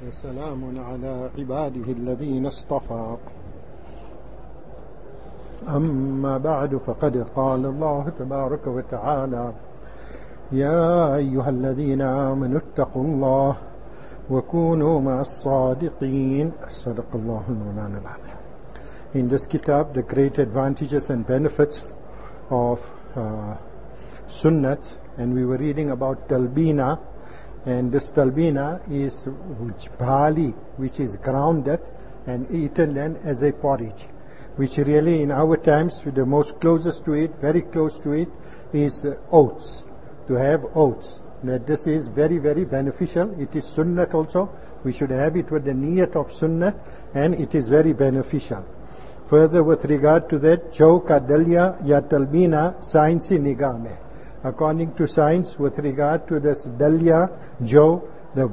وسلام على عباده الذين اصطفى أما بعد فقد قال الله تبارك وتعالى يا أيها الذين آمنوا اتقوا الله وكونوا مع الصادقين صدق الله المولانا العظيم. In this kitab, the great advantages and benefits of sunnat, and we were reading about talbina, and this talbina is bali, which is grounded and eaten then as a porridge, which really in our times, the most closest to it, very close to it, is oats, to have oats. That this is very, very beneficial. It is sunnat also. We should have it with the niyat of sunnat, and it is very beneficial. Further, with regard to that, jaw ka dalya ya talbina science nigah mein. According to science, with regard to this dalya, jaw, the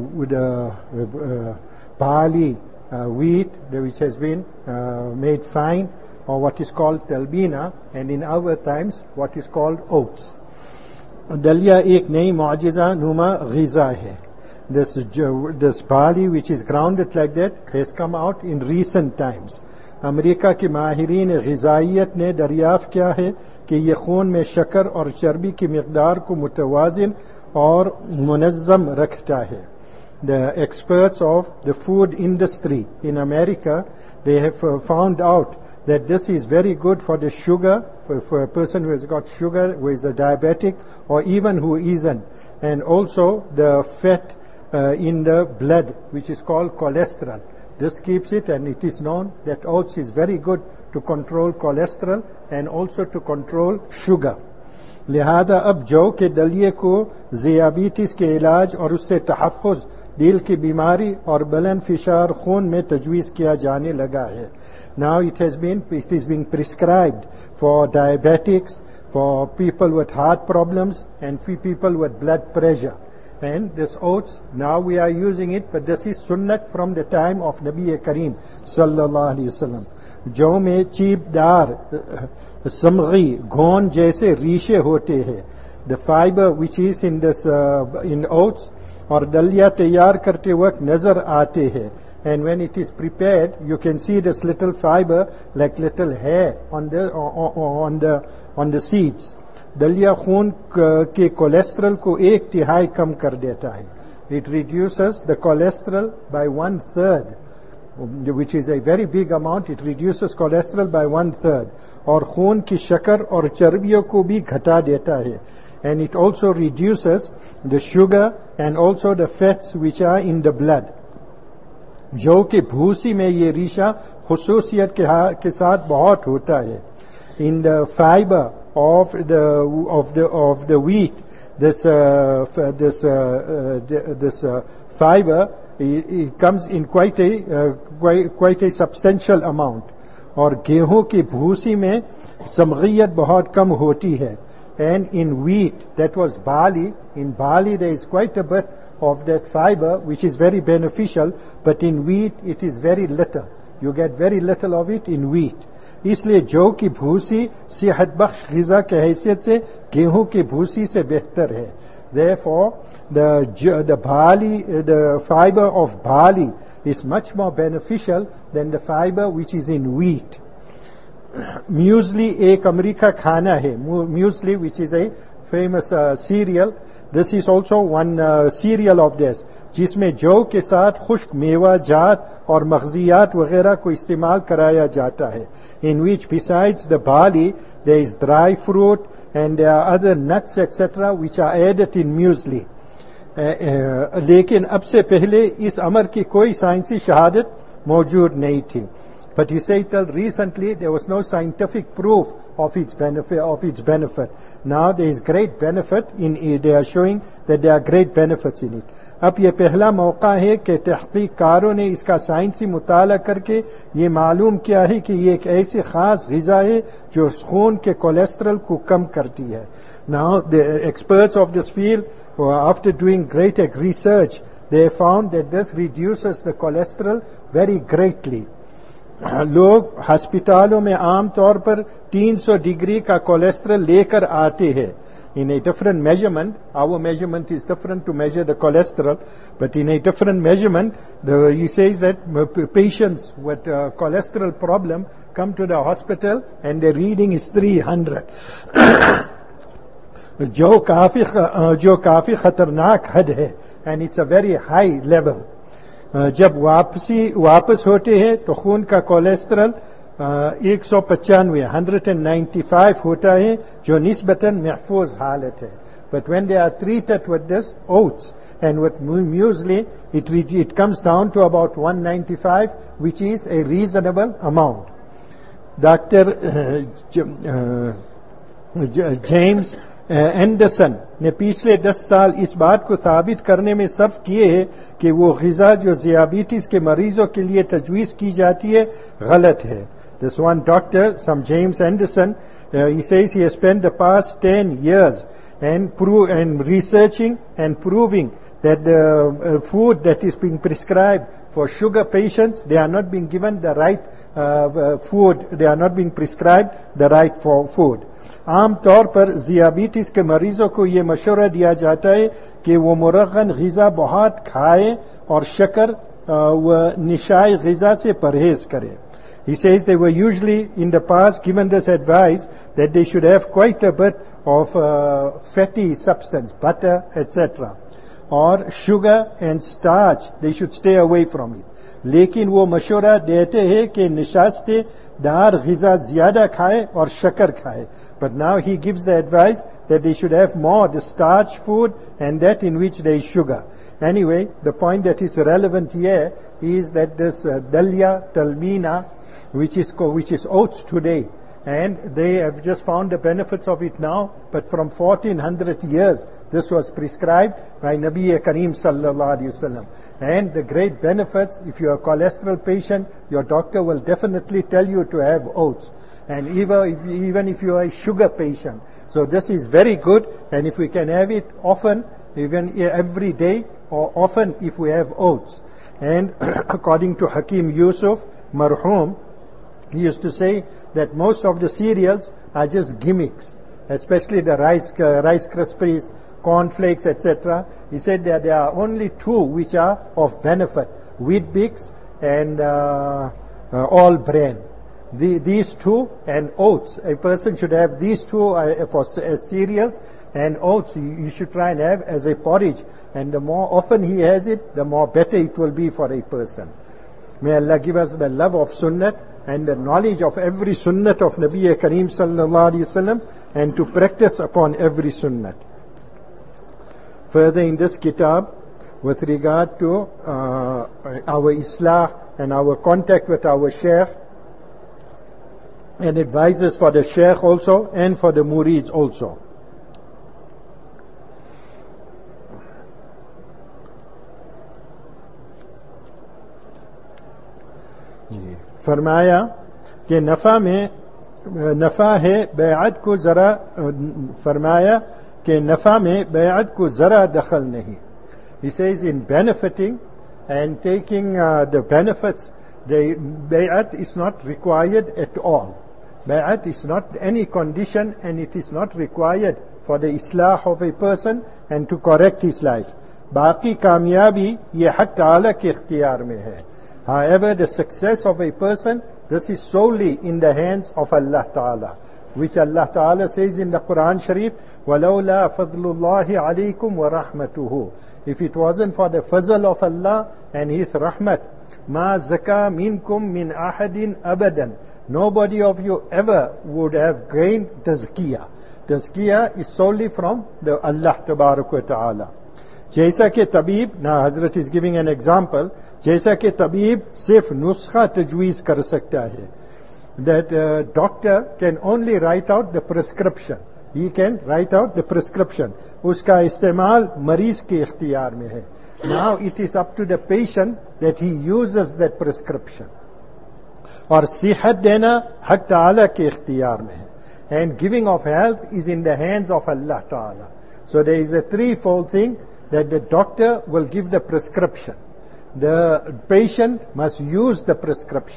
barley, wheat, which has been made fine, or what is called talbina, and in our times, what is called oats. Dalya एक नई मौजिज़ा नुमा ग़िज़ा है. This barley which is grounded like that has come out in recent times. America के माहिरीन ग़िज़ाइयत ने दरियाफ़्त किया है कि ये खून में शक्कर और चर्बी की मिक़दार को मुतवाज़िन और मुनज़्ज़म रखता है. The experts of the food industry in America, they have found out that this is very good for the sugar, for a person who has got sugar, who is a diabetic, or even who isn't, and also the fat in the blood, which is called cholesterol. This keeps it, and it is known that oats is very good to control cholesterol and also to control sugar. लिहाजा अब जौ के दलिये को ज़ियाबीतिस के इलाज और उससे तहफ़्फ़ुज़, दिल की बीमारी और बुलंद फिशार खून में तजवीज़ किया जाने लगा है. Now it is being prescribed for diabetics, for people with heart problems, and for people with blood pressure. And this oats, now we are using it, but this is sunnat from the time of Nabi Kareem sallallahu alaihi wasallam. जौ में चीपदार समगी घोन जैसे रीशे होते हैं. The fiber which is in this in oats और दलिया तैयार करते वक्त नजर आते हैं. And when it is prepared, you can see this little fiber like little hair on the seeds. दलिया खून के कोलेस्ट्रॉल को 1/3 कम कर देता है. It reduces the cholesterol by 1/3, which is a very big amount. It reduces cholesterol by 1/3 और खून की शक्कर और चर्बियों को भी घटा देता है. And it also reduces the sugar and also the fats which are in the blood. जौ के भूसी में ये रेशा खुसूसियत के साथ बहुत होता है. In the fiber of the wheat, this fiber it comes in quite a substantial amount. और गेहूं की भूसी में समगियत बहुत कम होती है. And in wheat, that was barley. In barley there is quite a bit of that fiber which is very beneficial, but in wheat it is very little. You get very little of it in wheat. इसलिए जौ की भूसी सेहत बख्श ग़िज़ा के हैसियत से गेहूं की भूसी से बेहतर है. Therefore, the fiber of barley is much more beneficial than the fiber which is in wheat. Muesli एक अमेरिका खाना है. Muesli, which is a famous cereal. This is also one cereal of this, जिसमें जौ के साथ खुश्क मेवा जात और मग़ज़ियात वगैरह को इस्तेमाल कराया जाता है. In which besides the barley, there is dry fruit and there are other nuts etc. which are added in muesli. लेकिन अब से पहले इस अमर की कोई साइंसी शहादत मौजूद नहीं थी. But he said till recently there was no scientific proof of its benefit. Now there is great benefit in it. They are showing that there are great benefits in it. अब ये पहला मौका है कि तहक़ीक़कारों ने इसका साइंसी मुताला करके ये मालूम किया है कि ये एक ऐसी ख़ास ग़िज़ा है जो खून के कोलेस्ट्रॉल को कम करती है. Now the experts of this field, after doing great research, they found that this reduces the cholesterol very greatly. लोग अस्पतालों में आम तौर पर 300 डिग्री का कोलेस्ट्रॉल लेकर आते हैं. in a different measurement. Our measurement is different to measure the cholesterol, but in a different measurement, he says that patients with cholesterol problem come to the hospital and their reading is 300. जो काफी खतरनाक हद है, and it's a very high level. जब वापस होते हैं तो खून का कोलेस्ट्रॉल 195 होता है, जो निस्बतन महफूज हालत है. But when they are treated with this oats and with muesli, it comes down to about 195, which is a reasonable amount. Dr. James Anderson ने पिछले 10 साल इस बात को साबित करने में सर्फ किए हैं कि वो ग़िज़ा जो ज़ियाबीटिस के मरीजों के लिए तजवीज़ की जाती है गलत है. This one doctor, some James Anderson, he says he has spent the past 10 years and researching and proving that the food that is being prescribed for sugar patients, they are not being given the right food, they are not being prescribed the right food. आम तौर पर ज़ियाबीटिस के मरीजों को ये मशवरा दिया जाता है कि वो मुरगन ग़िज़ा बहुत खाएं और शक्कर व निशाई ग़िज़ा से परहेज करें. He says they were usually in the past given this advice that they should have quite a bit of fatty substance, butter, etc. और sugar and starch, they should stay away from it. लेकिन वो मशवरा देते हैं कि निशास्ते दार ग़िज़ा ज़्यादा खाए और शक्कर खाए. But now he gives the advice that they should have more the starch food and that in which there is sugar. Anyway, the point that is relevant here is that this Dalia Talmina, which is oats today, and they have just found the benefits of it now, but from 1400 years this was prescribed by Nabi Kareem sallallahu alaihi wasallam. And the great benefits, if you are a cholesterol patient, your doctor will definitely tell you to have oats. And even if you are a sugar patient. So this is very good, and if we can have it often, even every day, or often if we have oats. And according to Hakim Yusuf, marhum, he used to say that most of the cereals are just gimmicks, especially the Rice Krispies, cornflakes, etc. He said that there are only two which are of benefit: Wheat Bix and all bran. These two and oats. A person should have these two as cereals, and oats you should try and have as a porridge. And the more often he has it, the more better it will be for a person. May Allah give us the love of sunnat and the knowledge of every sunnat of Nabi Kareem sallallahu alaihi wasallam, and to practice upon every sunnat. Further in this kitab, with regard to our islah and our contact with our shaykh, and advices for the sheikh also and for the murids also. फरमाया कि नफ़ा है बैअत को ज़रा फरमाया कि नफ़ा में बैअत को ज़रा दखल नहीं. He says in benefiting and taking the benefits, the bay'at is not required at all. Bay'at is not any condition, and it is not required for the islah of a person and to correct his life. बाकी कामयाबी ये हक ताला के इख्तियार में है. However, the success of a person, this is solely in the hands of Allah Ta'ala, which Allah Ta'ala says in the Quran Sharif, وَلَوْلَا فَضْلُ اللَّهِ عَلَيْكُمْ وَرَحْمَتُهُ. If it wasn't for the fazl of Allah and His rahmat, مَا زَكَى مِنْكُمْ مِنْ أَحَدٍ أَبَدًا. Nobody of you ever would have gained tazkiyah. Tazkiyah is solely from the Allah Tabarak wa Ta'ala. जैसा कि तबीब, now Hazrat is giving an example, जैसा कि तबीब सिर्फ नुस्खा तजवीज़ कर सकता है. That doctor can only write out the prescription. He can write out the prescription. उसका इस्तेमाल मरीज के इख्तियार में है. Now it is up to the patient that he uses that prescription. और सेहत देना हक ताला के इख्तियार में है. And giving of health is in the hands of Allah Ta'ala. So there is a threefold thing, that the doctor will give the prescription. The patient must use the prescription.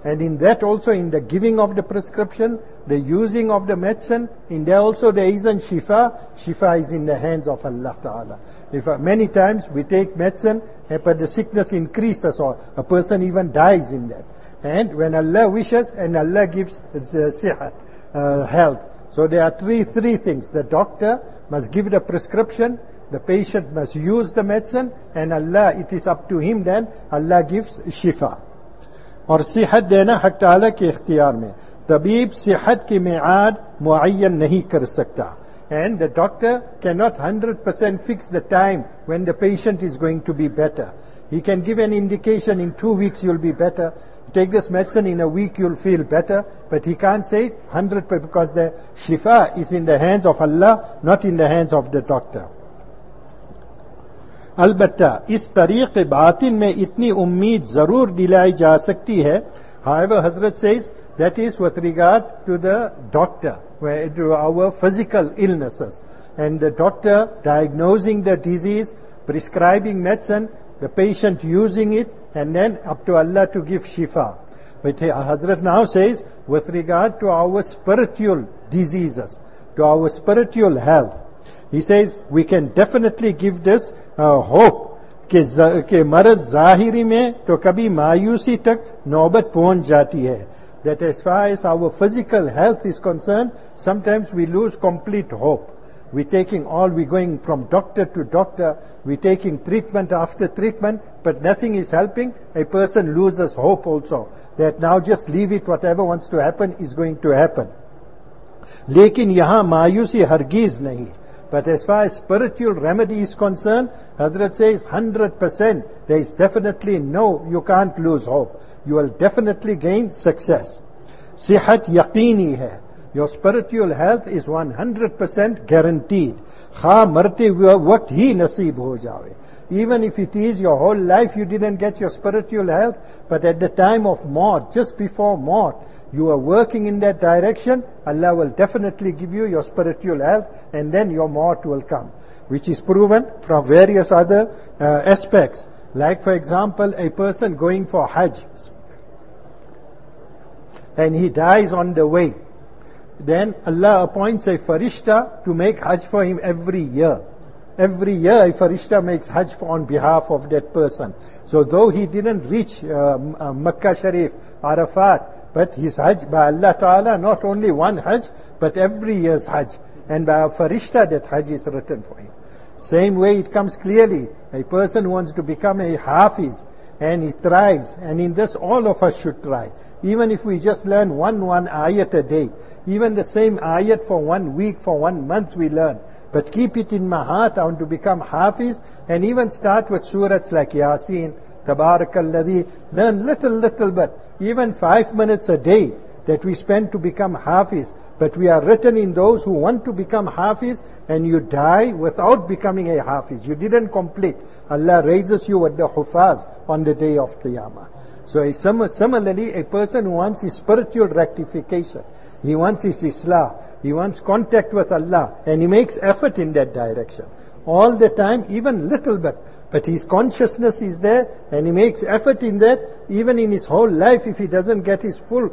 And in that also, in the giving of the prescription, the using of the medicine, in there also there isn't shifa. Shifa is in the hands of Allah Ta'ala. If many times we take medicine, but the sickness increases or a person even dies in that. And when Allah wishes, and Allah gives sihat, health. So there are three things. The doctor must give the prescription, the patient must use the medicine, and Allah, it is up to him then, Allah gives shifa. और सेहत देना हक ताला के इख्तियार में. तबीब सेहत की मियाद मुअय्यन नहीं कर सकता. And the doctor cannot 100% fix the time when the patient is going to be better. He can give an indication, in 2 weeks you'll be better. Take this medicine, in a week you'll feel better. But he can't say 100% because the shifa is in the hands of Allah, not in the hands of the doctor. अलबत्ता इस तरीक़ बातिन में इतनी उम्मीद जरूर दिलाई जा सकती है. However, Hazrat says that is with regard to the doctor, to our physical illnesses, and the doctor diagnosing the disease, prescribing medicine, the patient using it, and then up to Allah to give shifa. But Hazrat now says with regard to our spiritual diseases, to our spiritual health, he says we can definitely give this hope कि मरज ज़ाहिरी में तो कभी मायूसी तक नौबत पहुंच जाती है. That as far as our physical health is concerned, sometimes we lose complete hope. We're going from doctor to doctor, we're taking treatment after treatment, but nothing is helping. A person loses hope also, that now just leave it, whatever wants to happen is going to happen. लेकिन यहाँ मायूसी हरगिज नहीं. But as far as spiritual remedy is concerned, Hazrat says 100%, there is definitely no, you can't lose hope. You will definitely gain success. Sihat yaqini hai. Your spiritual health is 100% guaranteed. Kha marte waqt hi naseeb ho jawe. Even if it is your whole life you didn't get your spiritual health, but at the time of maut, just before maut, you are working in that direction, Allah will definitely give you your spiritual health, and then your maut will come. Which is proven from various other aspects. Like for example, a person going for Hajj, and he dies on the way. Then Allah appoints a farishta to make Hajj for him every year. Every year a farishta makes Hajj on behalf of that person. So though he didn't reach Makkah Sharif, Arafat, but his Hajj by Allah Ta'ala, not only one Hajj, but every year's Hajj. And by a farishta that Hajj is written for him. Same way it comes clearly, a person who wants to become a Hafiz, and he tries, and in this all of us should try. Even if we just learn one ayat a day, even the same ayat for 1 week, for 1 month we learn. But keep it in my heart, I want to become Hafiz, and even start with surahs like Yasin, Tabarakalladhi, learn little bit, even 5 minutes a day that we spend to become Hafiz. But we are written in those who want to become Hafiz, and you die without becoming a Hafiz. You didn't complete. Allah raises you with the Hufaz on the day of Qiyamah. So similarly, a person who wants his spiritual rectification, he wants his Islah, he wants contact with Allah, and he makes effort in that direction. All the time, even little bit. But his consciousness is there, and he makes effort in that. Even in his whole life, if he doesn't get his full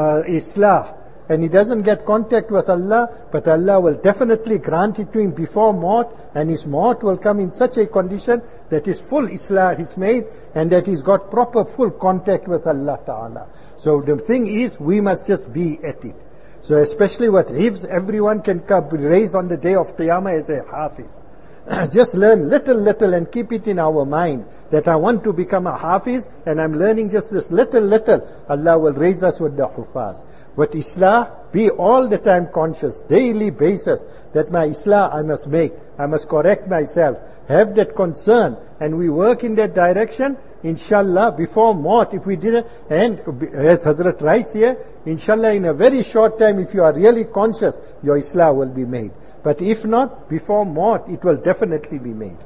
Islah, and he doesn't get contact with Allah, but Allah will definitely grant it to him before maut, and his maut will come in such a condition that his full Islah is made, and that he's got proper full contact with Allah Ta'ala. So the thing is, we must just be at it. So especially what hifz, everyone can be raised on the day of Qiyamah as a Hafiz. Just learn little and keep it in our mind that I want to become a Hafiz, and I'm learning just this little. Allah will raise us with the Hufaz. But Islah, be all the time conscious, daily basis, that my Islah I must make, I must correct myself, have that concern, and we work in that direction. Inshallah, before maut, if we didn't, and as Hazrat writes here, inshallah in a very short time, if you are really conscious, your Islah will be made. But if not, before maut, it will definitely be made.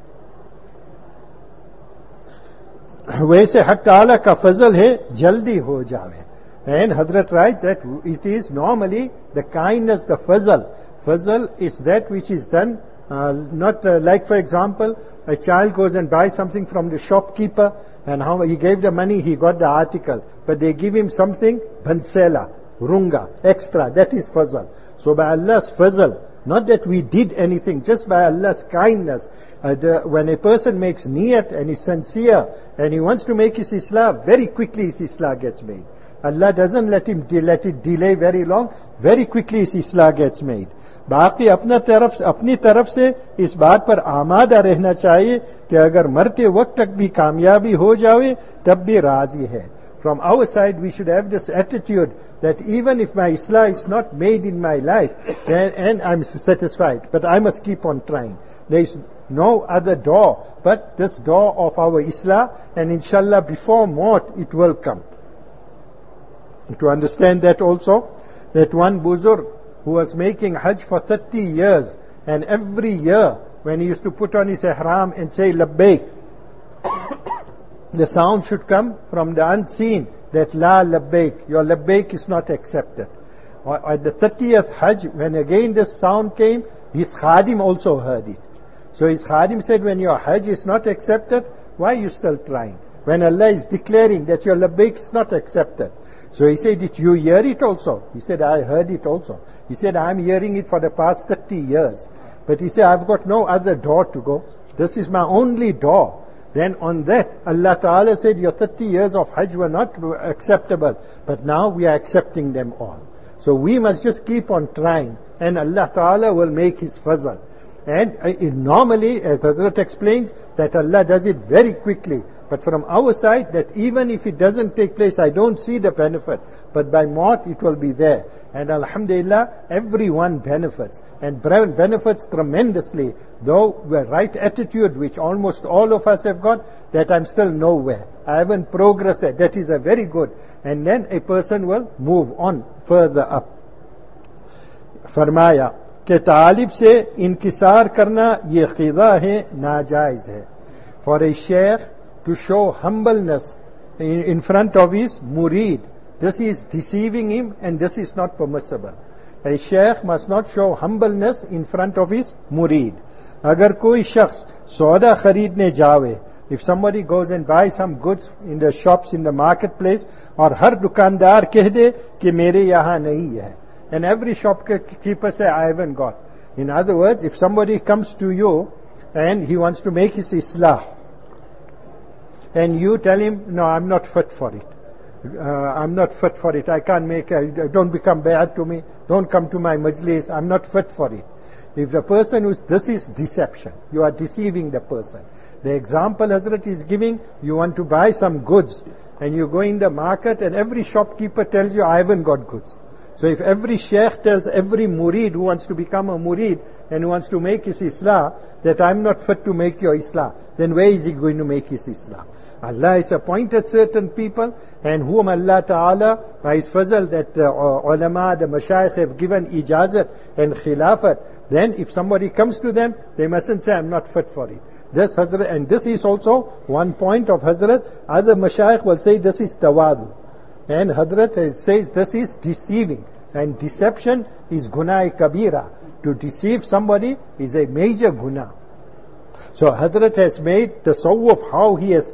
वैसे हक ताला का फजल है जल्दी हो जावे. And Hazrat writes that it is normally the kindness, the fazl. Fazl is that which is done Not like, for example, a child goes and buys something from the shopkeeper, and how he gave the money, he got the article. But they give him something, bansela, runga, extra. That is fazl. So by Allah's fazl, not that we did anything, just by Allah's kindness. When a person makes niyat and is sincere and he wants to make his islah, very quickly his islah gets made. Allah doesn't let it delay very long. Very quickly his islah gets made. बाकी अपनी तरफ से इस बात पर आमादा रहना चाहिए कि अगर मरते वक्त तक भी कामयाबी हो जाए तब भी राजी है. From our side we should have this attitude that even if my islah is not made in my life, and I'm satisfied, but I must keep on trying. There is no other door but this door of our islah, and inshallah before maut it will come. To understand that also, that one buzurg who was making hajj for 30 years, and every year when he used to put on his ihram and say labbaik, the sound should come from the unseen that la labbaik, your labbaik is not accepted. At the 30th hajj, when again this sound came, his khadim also heard it. So his khadim said, when your hajj is not accepted, why are you still trying? When Allah is declaring that your labbaik is not accepted. So he said, did you hear it also? He said, I heard it also. He said, I'm hearing it for the past 30 years. But he said, I've got no other door to go. This is my only door. Then on that, Allah Ta'ala said, your 30 years of hajj were not acceptable. But now we are accepting them all. So we must just keep on trying. And Allah Ta'ala will make His fazl. And normally, as Hazrat explains, that Allah does it very quickly. But from our side, that even if it doesn't take place, I don't see the benefit. But by maut, it will be there. And alhamdulillah, everyone benefits. And benefits tremendously. Though the right attitude, which almost all of us have got, that I'm still nowhere. I haven't progressed there. That is a very good. And then a person will move on further up. Farmaya, कि तालिब से इनकिसार करना ये खिदा है, नाजायज है. For a sheikh to show humbleness in front of his murid, this is deceiving him and this is not permissible. A sheikh must not show humbleness in front of his murid. अगर कोई शख्स सौदा खरीदने जावे, if somebody goes and buys some goods in the shops, in the marketplace, और हर दुकानदार कह दे कि मेरे यहाँ नहीं है, and every shopkeeper say, I haven't got. In other words, if somebody comes to you and he wants to make his islah, and you tell him, no, I'm not fit for it. I'm not fit for it. I can't make it. Don't become bad to me. Don't come to my majlis. I'm not fit for it. If the person this is deception. You are deceiving the person. The example Hazrat is giving, you want to buy some goods, and you go in the market and every shopkeeper tells you, I haven't got goods. So if every sheikh tells every murid who wants to become a murid and who wants to make his islah that I'm not fit to make your islah, then where is he going to make his islah? Allah has appointed certain people, and whom Allah Ta'ala, by His fazl, that ulama, the mashayikh have given ijazat and khilafat, then if somebody comes to them, they mustn't say, I'm not fit for it. This Hazrat, and this is also one point of Hazrat. Other mashayikh will say this is tawadu. And Hazrat says this is deceiving. And deception is gunah kabira. To deceive somebody is a major gunah. So Hazrat has made the tasawwuf, how he has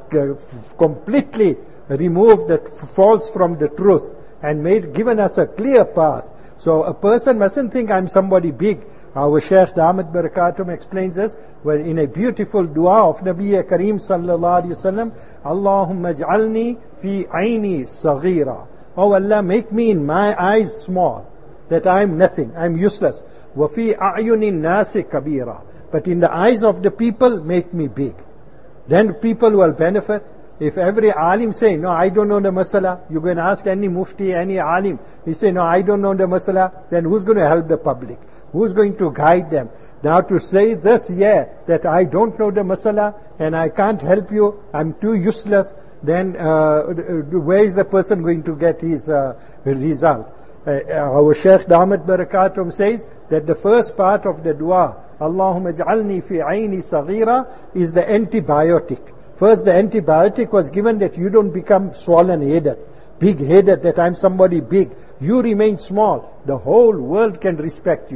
completely removed the false from the truth and given us a clear path. So a person mustn't think I'm somebody big. Our Shaykh Damat Barakatum explains this in a beautiful dua of Nabi Kareem sallallahu alaihi wasallam. Allahumma ij'alni fi aini saghira. Oh Allah, make me in my eyes small, that I'm nothing, I'm useless. Wa fi a'yunin nasi kabira. But in the eyes of the people, make me big. Then people will benefit. If every alim say, no, I don't know the masala, you're going to ask any mufti, any alim, he say, no, I don't know the masala, then who's going to help the public? Who's going to guide them? Now to say this, that I don't know the masala and I can't help you, I'm too useless, then where is the person going to get his result? Our Shaykh Damat Barakatum says that the first part of the dua, Allahumma ij'alni fi aini saghira, is the antibiotic. First the antibiotic was given that you don't become swollen-headed, big-headed, that I'm somebody big. You remain small. The whole world can respect you.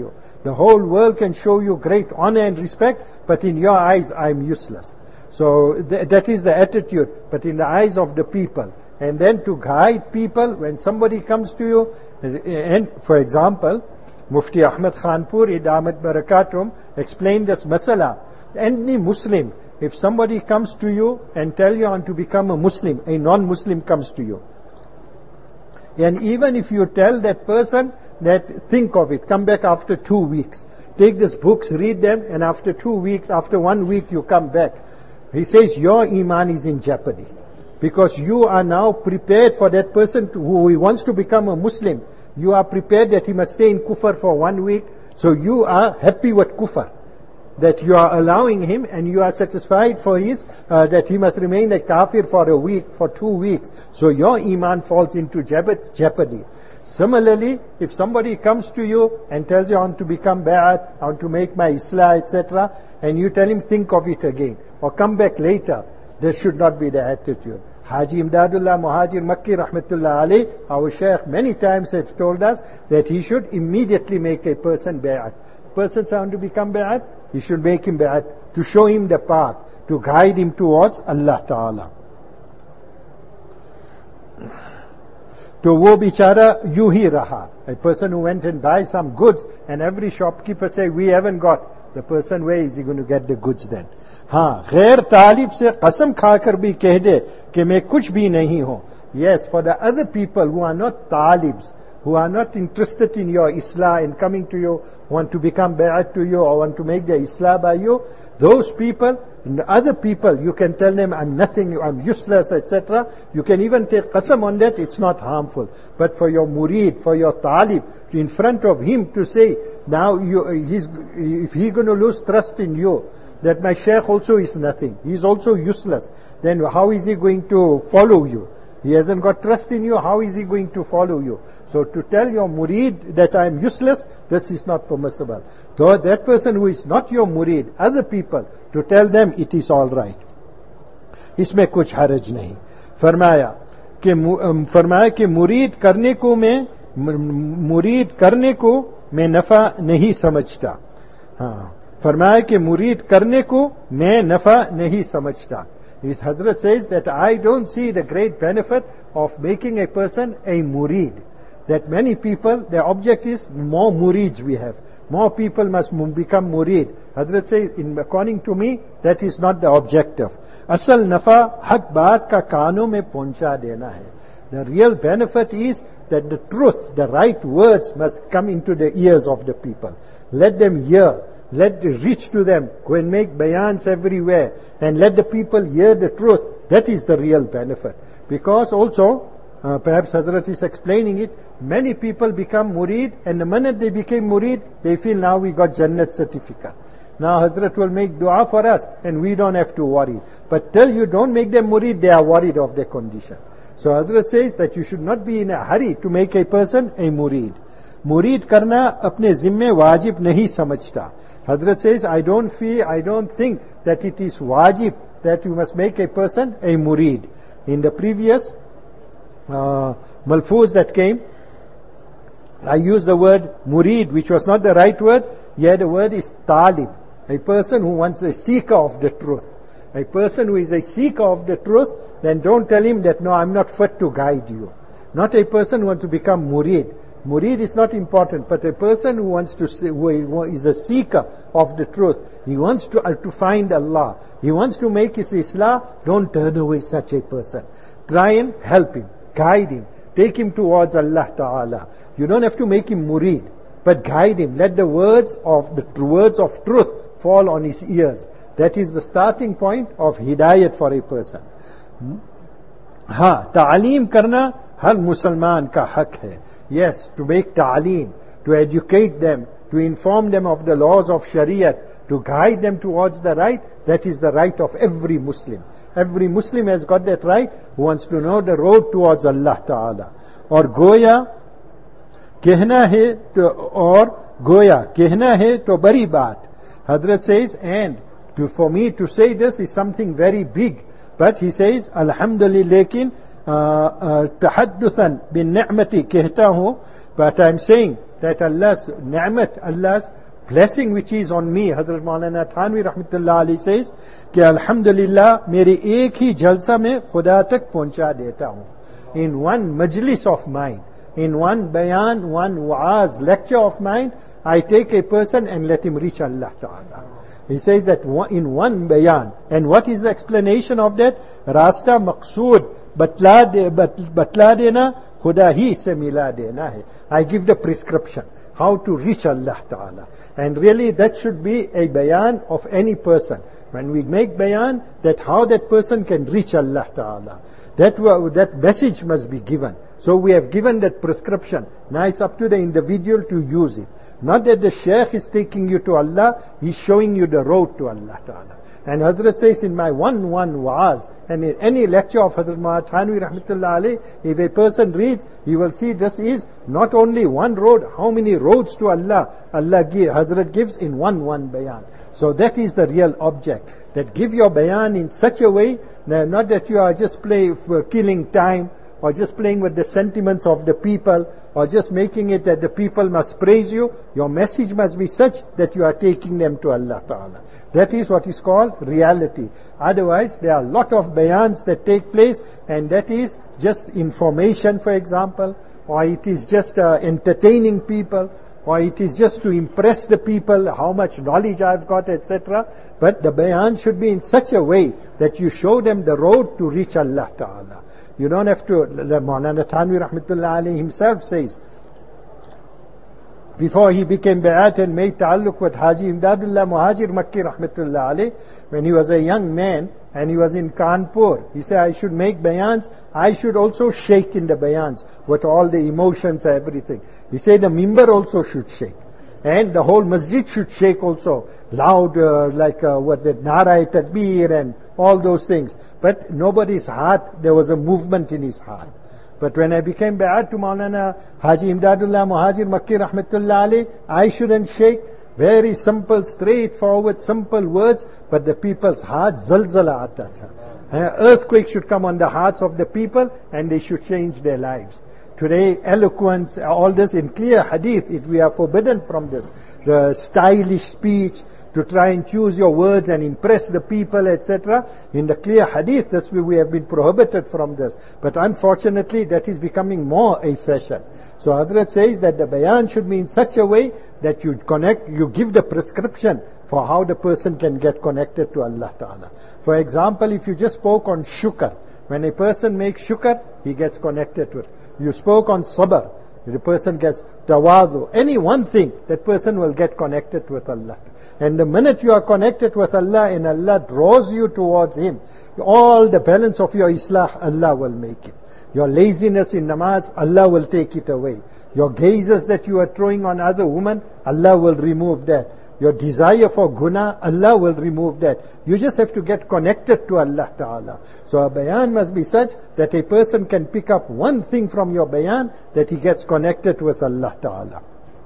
The whole world can show you great honor and respect, but in your eyes I'm useless. So that is the attitude, but in the eyes of the people. And then to guide people, when somebody comes to you, and for example, Mufti Ahmad Khanpur, Idamat Barakatum, explained this masala. Any Muslim, if somebody comes to you and tell you on to become a Muslim, a non-Muslim comes to you, and even if you tell that person that think of it, come back after 2 weeks, take these books, read them, and after 2 weeks, after 1 week you come back, he says your iman is in jeopardy, because you are now prepared for that person who wants to become a Muslim. You are prepared that he must stay in kufr for 1 week, so you are happy with kufr, that you are allowing him, and you are satisfied for his that he must remain a kafir for a week, for 2 weeks. So your iman falls into jeopardy. Similarly, if somebody comes to you and tells you I want to become ba'at, I want to make my islah, etc., and you tell him think of it again, or come back later, there should not be the attitude. Haji Imdadullah Muhajir Makki Rahmatullah Ali, our Shaykh many times has told us that he should immediately make a person ba'at. Person trying to become ba'at, he should make him ba'at, to show him the path, to guide him towards Allah Ta'ala. To wo bichara yu hi raha. A person who went and buy some goods, and every shopkeeper say, we haven't got. The person, where is he going to get the goods then? हाँ, गैर तालिब से कसम खाकर भी कह दे कि मैं कुछ भी नहीं हूँ. Yes, for the other people who are not talibs, who are not interested in your islah and coming to you, want to become ba'at to you or want to make their islah by you, those people, other people, you can tell them, I'm nothing, I'm useless, etc. You can even take qasam on that, it's not harmful. But for your murid, for your talib, in front of him to say, now if he's going to lose trust in you, that my shaykh also is nothing, he is also useless, then how is he going to follow you? He hasn't got trust in you, how is he going to follow you? So to tell your murid that I am useless, this is not permissible. Though that person who is not your murid, other people, to tell them it is all right. इसमें कुछ हरज नहीं. फरमाया कि मुरीद करने को मैं नफा नहीं समझता. हाँ, फरमाया कि मुरीद करने को मैं नफा नहीं समझता. His Hazrat says that I don't see the great benefit of making a person a murid. That many people, their object is more murids we have. More people must become murid. Hazrat says, according to me, that is not the objective. Asal nafa haq baat ka kaanon mein pahuncha dena hai. The real benefit is that the truth, the right words must come into the ears of the people. Let them hear. Let it reach to them. Go and make bayans everywhere. And let the people hear the truth. That is the real benefit. Because also, perhaps Hazrat is explaining it, many people become murid, and the minute they became murid, they feel now we got Jannat certificate. Now Hazrat will make dua for us, and we don't have to worry. But till you don't make them murid, they are worried of their condition. So Hazrat says that you should not be in a hurry to make a person a murid. Murid karna apne zimme wajib nahi samajhta. Hazrat says, I don't think that it is wajib that you must make a person a murid. In the previous malfuz that came, I used the word murid, which was not the right word. Here the word is talib, a person who wants a seeker of the truth. A person who is a seeker of the truth, then don't tell him that no, I'm not fit to guide you. Not a person who wants to become murid. Murid is not important, but a person who who is a seeker of the truth. He wants to find Allah. He wants to make his islah. Don't turn away such a person. Try and help him, guide him, take him towards Allah Ta'ala. You don't have to make him murid, but guide him. Let the words of truth fall on his ears. That is the starting point of hidayat for a person. हाँ, तालीम करना हर मुसलमान का हक है. Yes, to make ta'aleem, to educate them, to inform them of the laws of Shariat, to guide them towards the right, that is the right of every Muslim. Every Muslim has got that right who wants to know the road towards Allah Ta'ala. और गोया कहना है तो बड़ी बात. Hazrat says, and for me to say this is something very big. But he says, Alhamdulillah, lekin tahaddusan bin ni'mati कहता हूँ, but I'm saying that Allah's ni'mat, Allah's blessing which is on me, Hazrat Maulana Thanvi Rahmatullah Ali says, कि Alhamdulillah, मेरे एक ही जलसा में खुदा तक पहुंचा देता हूँ. In one majlis of mine, in one bayan, one wa'az, lecture of mine, I take a person and let him reach Allah Ta'ala. He says that in one bayan. And what is the explanation of that? Rasta maqsood, batla dena, khuda hi se mila dena hai. I give the prescription, how to reach Allah Ta'ala. And really that should be a bayan of any person. When we make bayan, that how that person can reach Allah Ta'ala. That message must be given. So we have given that prescription. Now it's up to the individual to use it. Not that the Shaykh is taking you to Allah, he's showing you the road to Allah Ta'ala. And Hazrat says in my one wa'az, and in any lecture of Hazrat Maulana Thanvi Rahmatullah Ali, if a person reads, he will see this is not only one road, how many roads to Allah, Hazrat gives in one bayan. So that is the real object. That give your bayan in such a way, not that you are just killing time, or just playing with the sentiments of the people, or just making it that the people must praise you. Your message must be such that you are taking them to Allah Ta'ala. That is what is called reality. Otherwise, there are a lot of bayans that take place, and that is just information, for example, or it is just entertaining people, or it is just to impress the people, how much knowledge I've got, etc. But the bayan should be in such a way that you show them the road to reach Allah Ta'ala. You don't have to, Maulana Thanvi Rahmatullah Ali himself says, before he became Bayat and made ta'alluq with Haji Imdadullah Muhajir Makki Rahmatullah Ali, when he was a young man and he was in Kanpur, he said, I should make bayans, I should also shake in the bayans with all the emotions and everything. He said the mimbar also should shake. And the whole masjid should shake also, loud, like what the Nara Takbir and all those things. But nobody's heart, there was a movement in his heart. But when I became Bai'at to Maulana Haji Imdadullah Muhajir Makki Rahmatullah Ali, I shouldn't shake. Very simple, straightforward, simple words, but the people's hearts, zalzala aata tha. Earthquake should come on the hearts of the people and they should change their lives. Today, eloquence, all this in clear hadith, we are forbidden from this. The stylish speech, to try and choose your words and impress the people, etc. In the clear hadith, this we have been prohibited from this. But unfortunately, that is becoming more a fashion. So Hazrat says that the bayan should be in such a way that you give the prescription for how the person can get connected to Allah Ta'ala. For example, if you just spoke on shukr, when a person makes shukr, he gets connected to it. You spoke on sabr, the person gets tawadu. Any one thing, that person will get connected with Allah. And the minute you are connected with Allah and Allah draws you towards Him, all the balance of your islah, Allah will make it. Your laziness in namaz, Allah will take it away. Your gazes that you are throwing on other women, Allah will remove that. Your desire for guna, Allah will remove that. You just have to get connected to Allah Ta'ala. So a bayan must be such that a person can pick up one thing from your bayan, that he gets connected with Allah Ta'ala.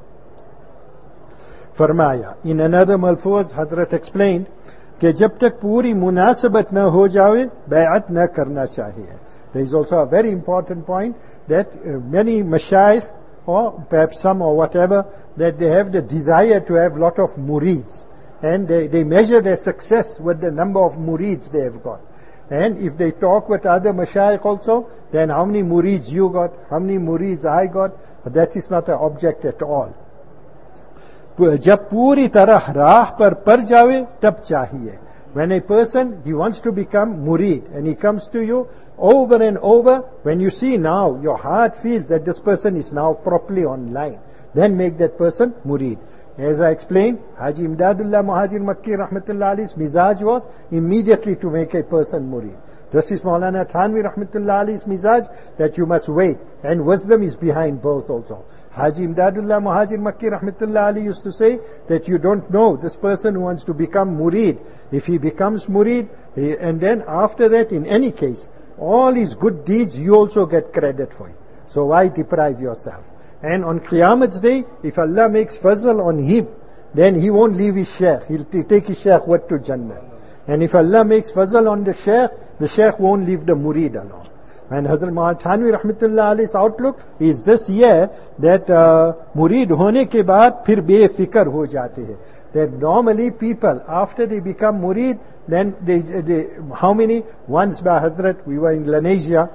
Farmaya. In another malfuz, Hazrat explained, कि जब तक पूरी मुनासबत न हो जाए, बै'at न करना चाहिए. There is also a very important point that many mashayikh, or perhaps some or whatever, that they have the desire to have lot of murids. And they measure their success with the number of murids they have got. And if they talk with other mashayikh also, then how many murids you got, how many murids I got, that is not an object at all. जब पूरी तरह राह पर पड़ जावे तब चाहिए. When a person, he wants to become murid and he comes to you over and over, when you see now, your heart feels that this person is now properly online, then make that person murid. As I explained, Haji Imdadullah Muhajir Makki Rahmatullah Ali's mizaj was immediately to make a person murid. This is Maulana Thanvi Rahmatullah Ali's mizaj, that you must wait, and wisdom is behind both also. Haji Imdadullah Muhajir Makki Rahmatullah Ali used to say that you don't know this person who wants to become murid. If he becomes murid, and then after that, in any case, all his good deeds you also get credit for it. So why deprive yourself? And on Qiyamah's day, if Allah makes fazl on him, then he won't leave his shaykh. He'll take his shaykh what to Jannah. And if Allah makes fazl on the shaykh won't leave the murid alone. And Hazrat Maulana Thanvi Rahmatullah Alayhi's outlook is this year that murid hone ke baad phir befikr ho jate hai. That normally people, after they become murid, then how many? Once by Hazrat, we were in Lanesia,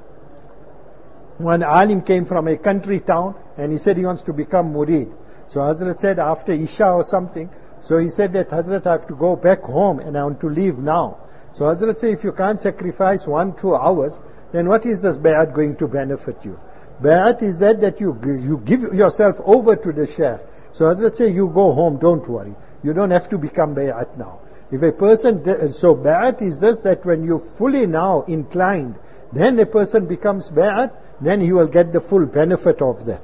one alim came from a country town and he said he wants to become murid. So Hazrat said after Isha or something, so he said that Hazrat, I have to go back home and I want to leave now. So Hazrat said, if you can't sacrifice 1-2 hours, then what is this bay'at going to benefit you? Bay'at is that you give yourself over to the Shaykh. So Hazrat say, you go home, don't worry. You don't have to become bay'at now. If a person, so bay'at is this, that when you fully now inclined, then a person becomes bay'at, then he will get the full benefit of that.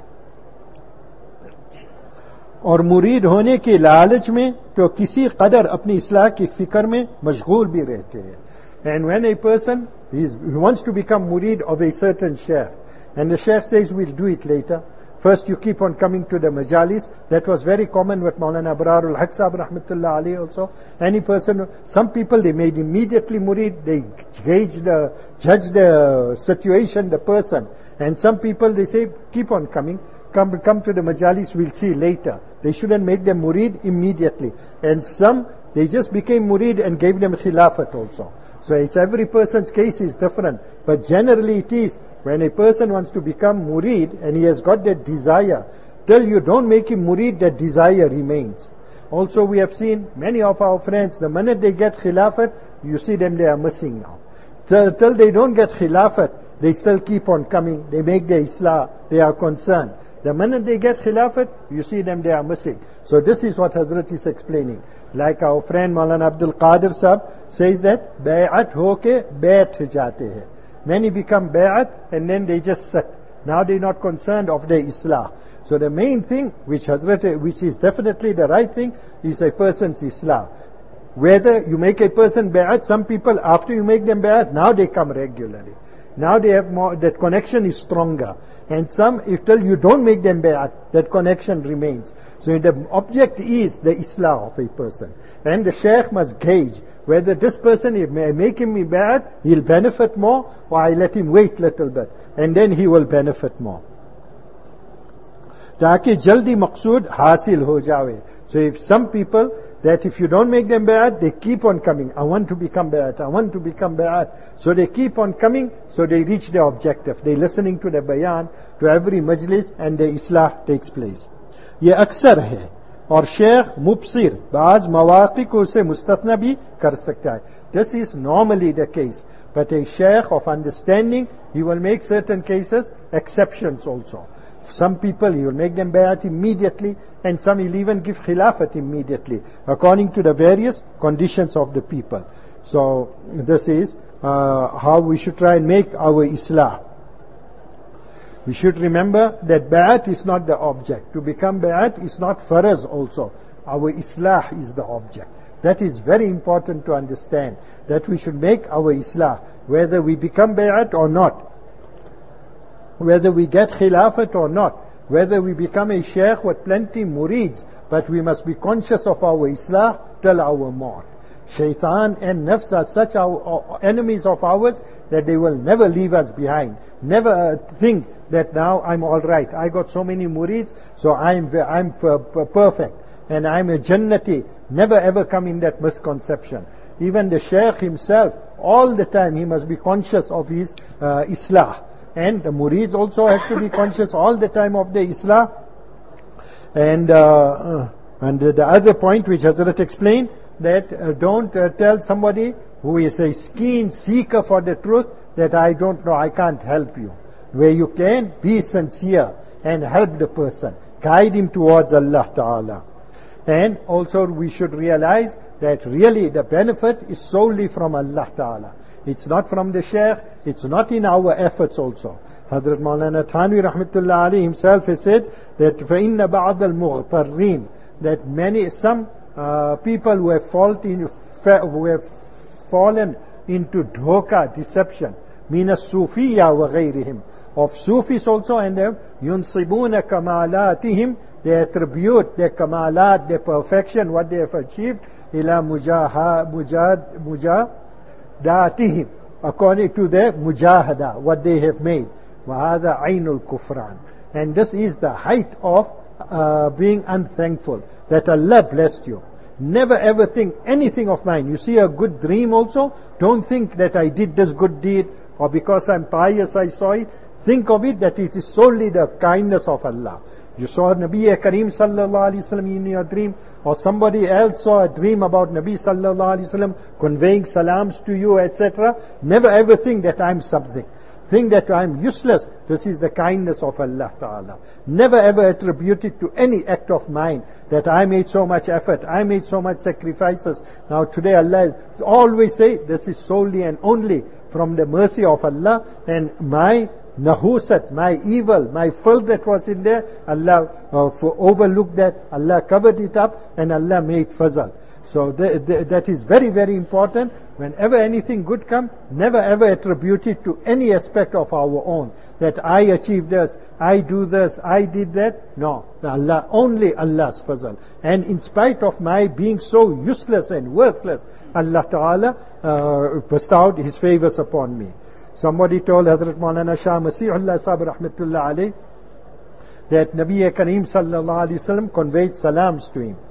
और मुरीद होने के लालच में तो किसी कदर अपनी इस्लाह की फिक्र में मशगूल भी रहते हैं. And when a person he wants to become murid of a certain sheikh, and the sheikh says we'll do it later, first you keep on coming to the majalis. That was very common with Maulana Abrarul Haq Sahib Rahmatullah Alayhi also. Any person, some people they made immediately murid, they judge the situation, the person, and some people they say keep on coming. Come to the majalis, we'll see later. They shouldn't make them murid immediately. And some, they just became murid and gave them khilafat also. So it's every person's case is different. But generally it is, when a person wants to become murid and he has got that desire, till you don't make him murid, that desire remains. Also we have seen many of our friends, the minute they get khilafat, you see them, they are missing now. Till they don't get khilafat, they still keep on coming, they make their islah, they are concerned. The minute they get khilafat, you see them, they are missing. So this is what Hazrat is explaining. Like our friend Maulana Abdul Qadir Sahib says that, bay'at ho ke bayt jate hai. Many become bay'at and then they just sit. Now they're not concerned of their islah. So the main thing, which is definitely the right thing, is a person's islah. Whether you make a person bay'at, some people after you make them bay'at, now they come regularly. Now they have more, that connection is stronger. And some, if till you don't make them bay'at, that connection remains. So the object is the islah of a person. And the shaykh must gauge whether this person, if I make him bay'at, he'll benefit more, or I let him wait little bit. And then he will benefit more. ताकि जल्दी मकसूद हासिल हो जावे. So if some people, that if you don't make them bay'at, they keep on coming. I want to become bay'at, I want to become bay'at. So they keep on coming, so they reach their objective. They listening to the bayan, to every majlis, and the islah takes place. ये अक्सर है, और शेख मुबसिर बाज मवाक़ि को उसे मुस्तथना भी कर सकता है. This is normally the case. But a sheikh of understanding, he will make certain cases exceptions also. Some people, he will make them bay'at immediately, and some he'll even give khilafat immediately, according to the various conditions of the people. So, this is how we should try and make our islah. We should remember that bay'at is not the object. To become bay'at is not faraz also. Our islah is the object. That is very important to understand, that we should make our islah, whether we become bay'at or not, whether we get khilafat or not, whether we become a sheikh with plenty murids, but we must be conscious of our islah till our maut. Shaitan and nafs are such our enemies of ours that they will never leave us behind. Never think that now I'm all right. I got so many murids, so I'm perfect and I'm a jannati. Never ever come in that misconception. Even the sheikh himself, all the time he must be conscious of his islah. And the murids also have to be conscious all the time of the islah. And the other point which Hazrat explained, that don't tell somebody who is a keen seeker for the truth that I don't know, I can't help you. Where you can, be sincere and help the person. Guide him towards Allah Ta'ala. And also we should realize that really the benefit is solely from Allah Ta'ala. It's not from the sheikh, it's not in our efforts also. Hazrat Maulana Thanvi Rahmatullah Alayhi himself has said that فَإِنَّ بَعْضَ الْمُغْتَرِّينَ, that some people who have fallen into dhoka, deception, مِنَ الصُّوفِيَّةِ وَغَيْرِهِمْ, of Sufis also, and them يُنْصِبُونَ كَمَالَاتِهِمْ, they attribute their kamalat, their perfection, what they have achieved, إِلَى مُجَادَاتِهِمْ, according to their mujahada, what they have made. وَهَذَا عَيْنُ الْكُفْرَانِ. And this is the height of being unthankful, that Allah blessed you. Never ever think anything of mine. You see a good dream also, don't think that I did this good deed, or because I'm pious I saw it. Think of it that it is solely the kindness of Allah. You saw Nabi Kareem sallallahu alaihi wasallam in your dream, or somebody else saw a dream about Nabi sallallahu alaihi wasallam conveying salams to you, etc. Never ever think that I'm something. Think that I'm useless. This is the kindness of Allah Ta'ala. Never ever attribute it to any act of mine, that I made so much effort, I made so much sacrifices. Now today Allah always say, this is solely and only from the mercy of Allah, and my nahusat, my evil, my filth that was in there, Allah overlooked that, Allah covered it up, and Allah made fazal. So that is very, very important. Whenever anything good comes, never ever attribute it to any aspect of our own, that I achieved this, I do this, I did that. No, Allah, only Allah's fazal. And in spite of my being so useless and worthless, Allah Ta'ala bestowed His favors upon me. Somebody told Hazrat Maulana Shah Masihullah Sahib Rahmatullah Alayh that Nabi Kareem Sallallahu Alaihi Wasallam conveyed salams to him.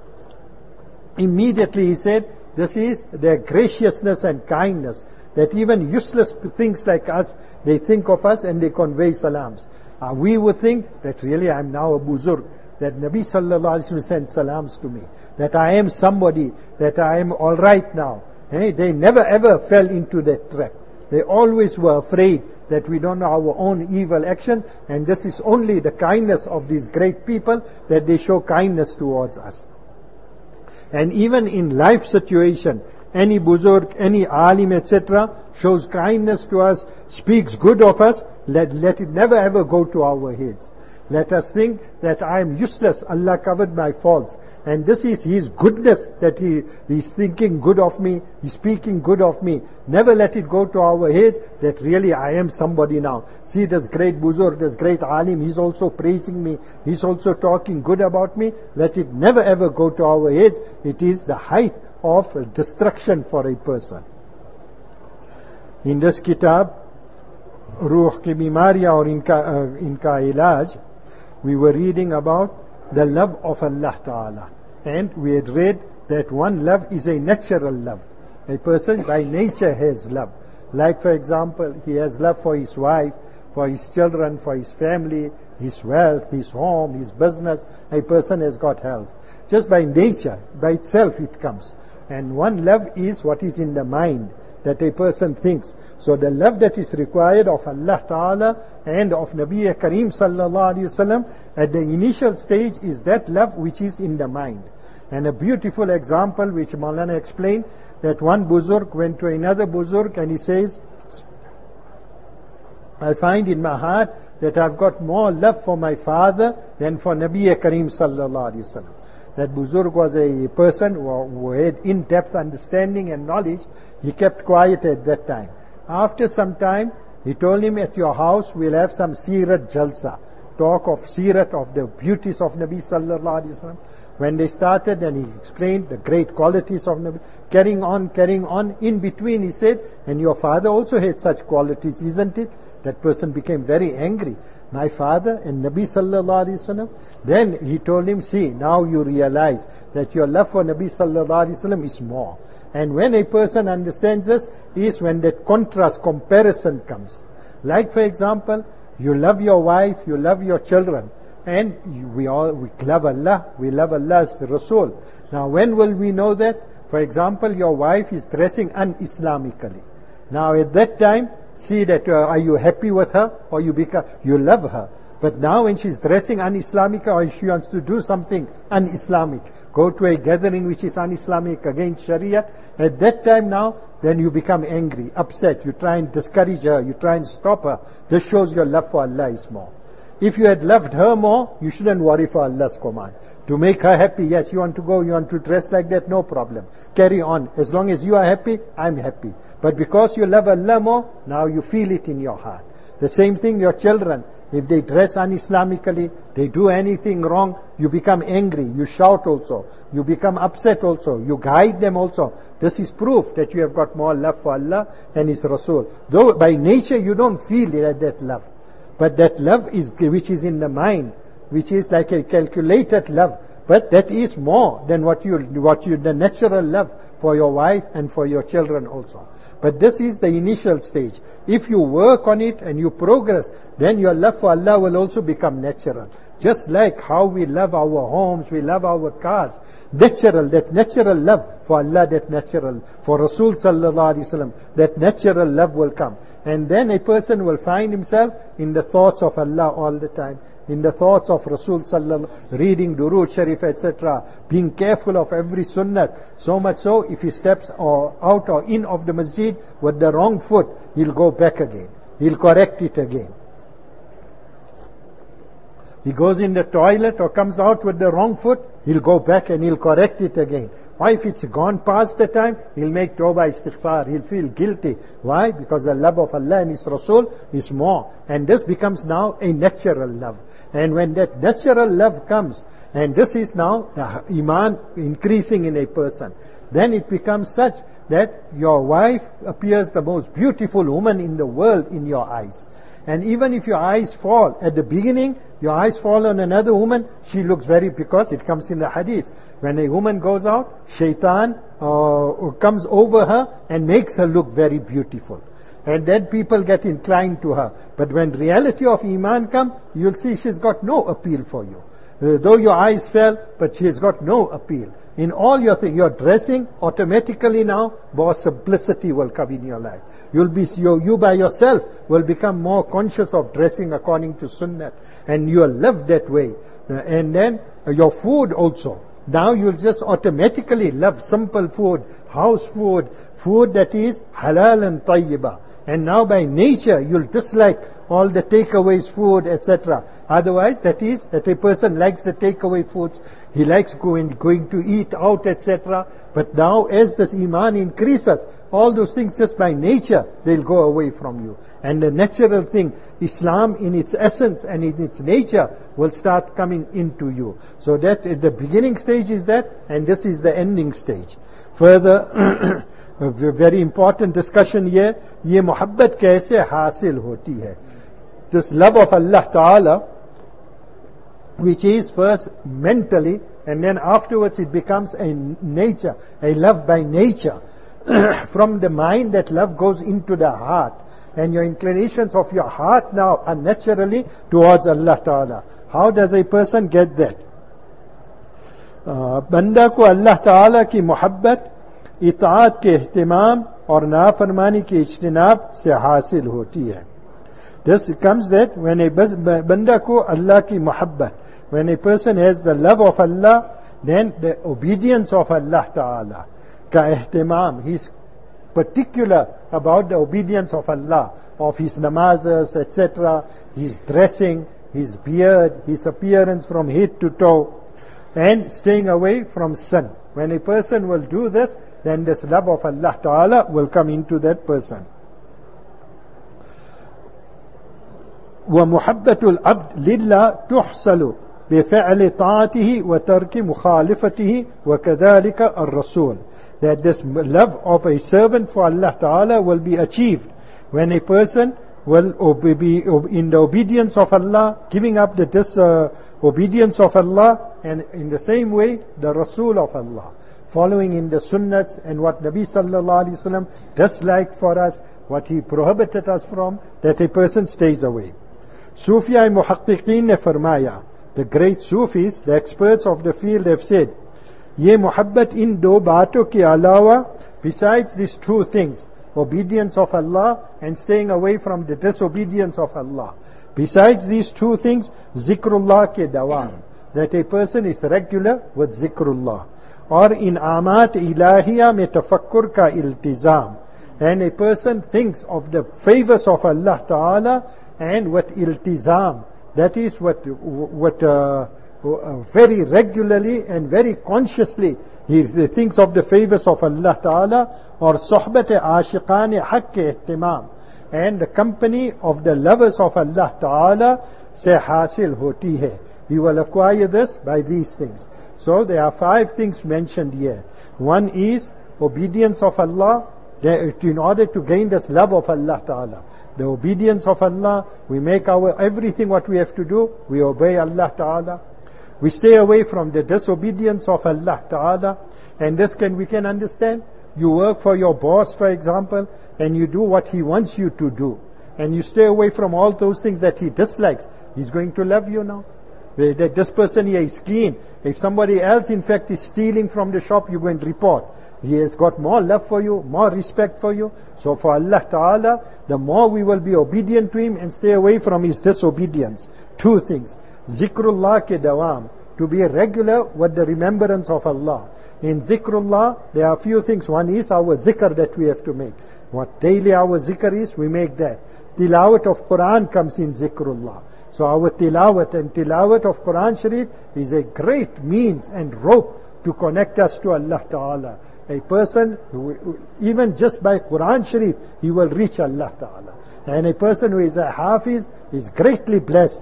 Immediately he said, this is their graciousness and kindness, that even useless things like us, they think of us and they convey salams. We would think that really I'm now a buzurg, that Nabi Sallallahu Alaihi Wasallam sent salams to me, that I am somebody, that I am alright now. They never ever fell into that trap. They always were afraid that we don't know our own evil actions, and this is only the kindness of these great people, that they show kindness towards us. And even in life situation, any buzurg, any alim, etc., shows kindness to us, speaks good of us, let it never ever go to our heads. Let us think that I am useless, Allah covered my faults. And this is His goodness, that He is thinking good of me, He's speaking good of me. Never let it go to our heads that really I am somebody now. See this great buzurg, this great alim, he's also praising me, he's also talking good about me. Let it never ever go to our heads. It is the height of destruction for a person. In this kitab, Ruh ki Bimariya or Inka Ilaj, we were reading about the love of Allah Ta'ala. And we had read that one love is a natural love. A person by nature has love. Like for example, he has love for his wife, for his children, for his family, his wealth, his home, his business. A person has got health. Just by nature, by itself it comes. And one love is what is in the mind, that a person thinks. So the love that is required of Allah Ta'ala and of Nabi Kareem Sallallahu Alaihi Wasallam at the initial stage is that love which is in the mind. And a beautiful example which Maulana explained, that one buzurg went to another buzurg and he says, I find in my heart that I've got more love for my father than for Nabi Kareem Sallallahu Alaihi Wasallam. That buzurg was a person who had in-depth understanding and knowledge. He kept quiet at that time. After some time, he told him, at your house we'll have some Seerat Jalsa, talk of Seerat, of the beauties of Nabi Sallallahu Alaihi Wasallam. When they started, and he explained the great qualities of Nabi, carrying on, in between he said, and your father also had such qualities, isn't it? That person became very angry. My father and Nabi Sallallahu Alaihi Wasallam. Then he told him, see, now you realize that your love for Nabi Sallallahu Alaihi Wasallam is more. And when a person understands this, is when that contrast, comparison comes. Like for example, you love your wife, you love your children, and we love Allah, we love Allah's Rasul. Now when will we know that? For example, your wife is dressing un-Islamically. Now at that time, see that are you happy with her, or you love her. But now when she's dressing un-Islamic, or she wants to do something un-Islamic, go to a gathering which is un-Islamic against Sharia, at that time now, then you become angry, upset, you try and discourage her, you try and stop her. This shows your love for Allah is more. If you had loved her more, you shouldn't worry for Allah's command. To make her happy, yes, you want to go, you want to dress like that, no problem. Carry on. As long as you are happy, I'm happy. But because you love Allah more, now you feel it in your heart. The same thing your children. If they dress un-Islamically, they do anything wrong, you become angry, you shout also, you become upset also, you guide them also. This is proof that you have got more love for Allah and His Rasul. Though by nature you don't feel that love. But that love which is in the mind, which is like a calculated love, but that is more than the natural love for your wife and for your children also. But this is the initial stage. If you work on it and you progress, then your love for Allah will also become natural. Just like how we love our homes, we love our cars. That natural love for Allah, that natural, for Rasul sallallahu alaihi wasallam, that natural love will come. And then a person will find himself in the thoughts of Allah all the time, in the thoughts of Rasul sallallahu, reading Durood Sharif, etc., being careful of every sunnah. So much so, if he steps out or in of the masjid with the wrong foot, he'll go back again. He'll correct it again. He goes in the toilet or comes out with the wrong foot, he'll go back and he'll correct it again. Why? If it's gone past the time, he'll make tawbah istighfar. He'll feel guilty. Why? Because the love of Allah and His Rasul is more. And this becomes now a natural love. And when that natural love comes, and this is now the iman increasing in a person, then it becomes such that your wife appears the most beautiful woman in the world in your eyes. And even if your eyes fall, at the beginning, your eyes fall on another woman, she looks because it comes in the hadith. When a woman goes out, shaitan comes over her and makes her look very beautiful. And then people get inclined to her. But when reality of iman comes, you'll see she's got no appeal for you. Though your eyes fell, but she has got no appeal. In all your things, your dressing, automatically now, more simplicity will come in your life. You by yourself will become more conscious of dressing according to sunnah. And you'll live that way. And then your food also. Now you'll just automatically love simple food, house food, food that is halal and tayyibah. And now by nature you'll dislike all the takeaways food, etc. Otherwise, that a person likes the takeaway foods. He likes going to eat out, etc. But now as this iman increases, all those things just by nature, they'll go away from you. And the natural thing, Islam in its essence and in its nature, will start coming into you. So that the beginning stage is that, and this is the ending stage. Further, a very important discussion here, ये मोहब्बत कैसे हासिल होती है? This love of Allah Ta'ala, which is first mentally, and then afterwards it becomes a nature, a love by nature. From the mind, that love goes into the heart. And your inclinations of your heart now are naturally towards Allah Ta'ala. How does a person get that? बंदा को अल्लाह ताला की मोहब्बत, इताअत के एहतिमाम और नाफरमानी के इज्तिनाब से हासिल होती है. This comes that when a banda ko Allah ki muhabbat, when a person has the love of Allah, then the obedience of Allah Ta'ala, ka ihtimam, he's particular about the obedience of Allah, of his namazes, etc., his dressing, his beard, his appearance from head to toe, and staying away from sin. When a person will do this, then this love of Allah Ta'ala will come into that person. ومحبة العبد لله تحصل بفعل طاعته وترك مخالفته وكذلك الرسول. That this love of a servant for Allah Ta'ala will be achieved when a person will be in the obedience of Allah, giving up the disobedience of Allah, and in the same way the Rasul of Allah, following in the sunnats and what Nabi Sallallahu Alaihi Wasallam disliked for us, what he prohibited us from, that a person stays away. Sufiya Muhaqqiqeen ne farmaya, the great Sufis, the experts of the field have said, ye muhabbat in do baaton ke alawa, besides these two things, obedience of Allah and staying away from the disobedience of Allah. Besides these two things, zikrullah ke dawam, that a person is regular with zikrullah. Or in amat ilahiyya mein tafakkur ka iltizam, and a person thinks of the favors of Allah Ta'ala and what iltizam, that is what very regularly and very consciously he thinks of the favors of Allah Ta'ala, or sohbat ashiqan haqq ihtimam, and the company of the lovers of Allah Ta'ala se hasil hoti hai. We will acquire this by these things. So there are 5 things mentioned here. One is obedience of Allah, in order to gain this love of Allah Ta'ala. The obedience of Allah, we make our everything what we have to do, we obey Allah Ta'ala. We stay away from the disobedience of Allah Ta'ala. And this we can understand. You work for your boss, for example, and you do what he wants you to do. And you stay away from all those things that he dislikes. He's going to love you now. That this person here is keen. If somebody else in fact is stealing from the shop, you're going to report. He has got more love for you, more respect for you. So for Allah Ta'ala, the more we will be obedient to Him and stay away from His disobedience. 2 things. Zikrullah ke dawam. To be regular with the remembrance of Allah. In Zikrullah, there are a few things. One is our zikr that we have to make. What daily our zikr is, we make that. Tilawat of Quran comes in Zikrullah. So our tilawat and tilawat of Quran Sharif is a great means and rope to connect us to Allah Ta'ala. A person, even just by Quran Sharif, he will reach Allah Ta'ala. And a person who is a hafiz is greatly blessed.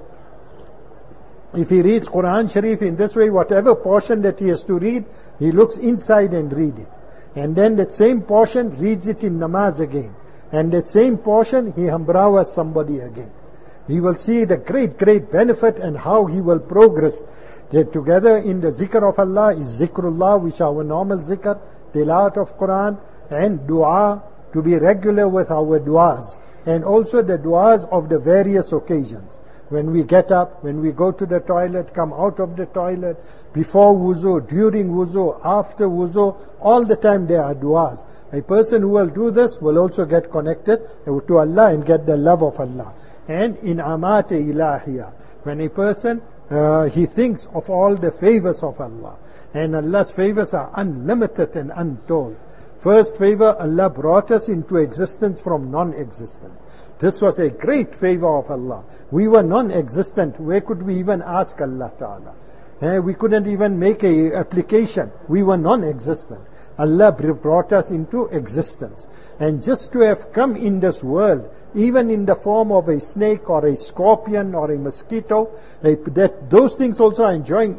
If he reads Quran Sharif in this way, whatever portion that he has to read, he looks inside and read it. And then that same portion reads it in namaz again. And that same portion he hambrawas somebody again. He will see the great benefit and how he will progress. That together in the zikr of Allah is zikrullah, which is our normal zikr, tilawat of Quran, and dua, to be regular with our duas. And also the duas of the various occasions. When we get up, when we go to the toilet, come out of the toilet, before wuzu, during wuzu, after wuzu, all the time there are duas. A person who will do this will also get connected to Allah and get the love of Allah. And in amate ilahiyah, when a person he thinks of all the favors of Allah, and Allah's favors are unlimited and untold. First favor, Allah brought us into existence from non-existence. This was a great favor of Allah. We were non-existent. Where could we even ask Allah Ta'ala? We couldn't even make a application. We were non-existent. Allah brought us into existence. And just to have come in this world, even in the form of a snake or a scorpion or a mosquito, those things also are enjoying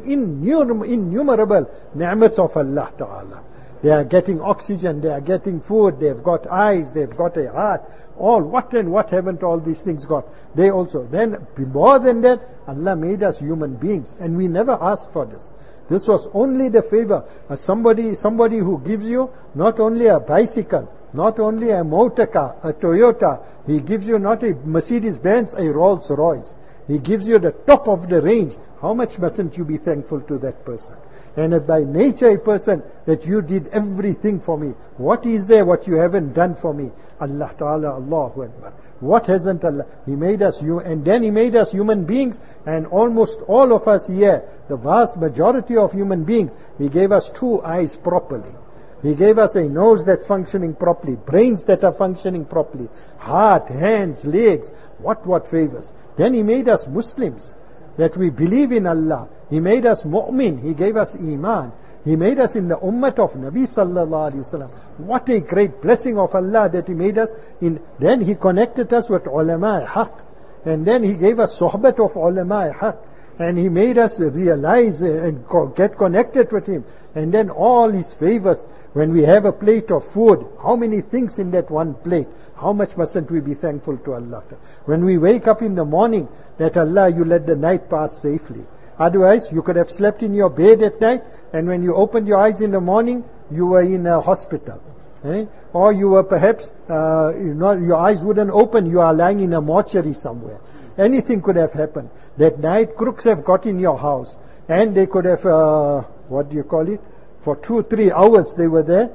innumerable ni'mats of Allah Ta'ala. They are getting oxygen, they are getting food, they've got eyes, they've got a heart. What haven't all these things got? They also. Then, more than that, Allah made us human beings. And we never asked for this. This was only the favor. Somebody who gives you not only a bicycle, not only a motor car, a Toyota, he gives you not a Mercedes-Benz, a Rolls-Royce. He gives you the top of the range. How much mustn't you be thankful to that person? And if by nature a person that you did everything for me, what is there what you haven't done for me? Allah Ta'ala, Allahu Akbar. What hasn't Allah? He made us and then He made us human beings, and almost all of us here, the vast majority of human beings, He gave us 2 eyes properly. He gave us a nose that's functioning properly, brains that are functioning properly, heart, hands, legs. What favors. Then He made us Muslims, that we believe in Allah. He made us mu'min. He gave us iman. He made us in the ummah of Nabi sallallahu alaihi wasallam. What a great blessing of Allah that He made us in. Then He connected us with ulama haq. And then He gave us sohbat of ulama haq. And He made us realize and get connected with Him. And then all His favors. When we have a plate of food, how many things in that one plate? How much mustn't we be thankful to Allah? When we wake up in the morning, that Allah, you let the night pass safely. Otherwise, you could have slept in your bed at night, and when you opened your eyes in the morning, you were in a hospital. Or you were perhaps, your eyes wouldn't open, you are lying in a mortuary somewhere. Anything could have happened. That night, crooks have got in your house, and they could have, for 2-3 hours they were there.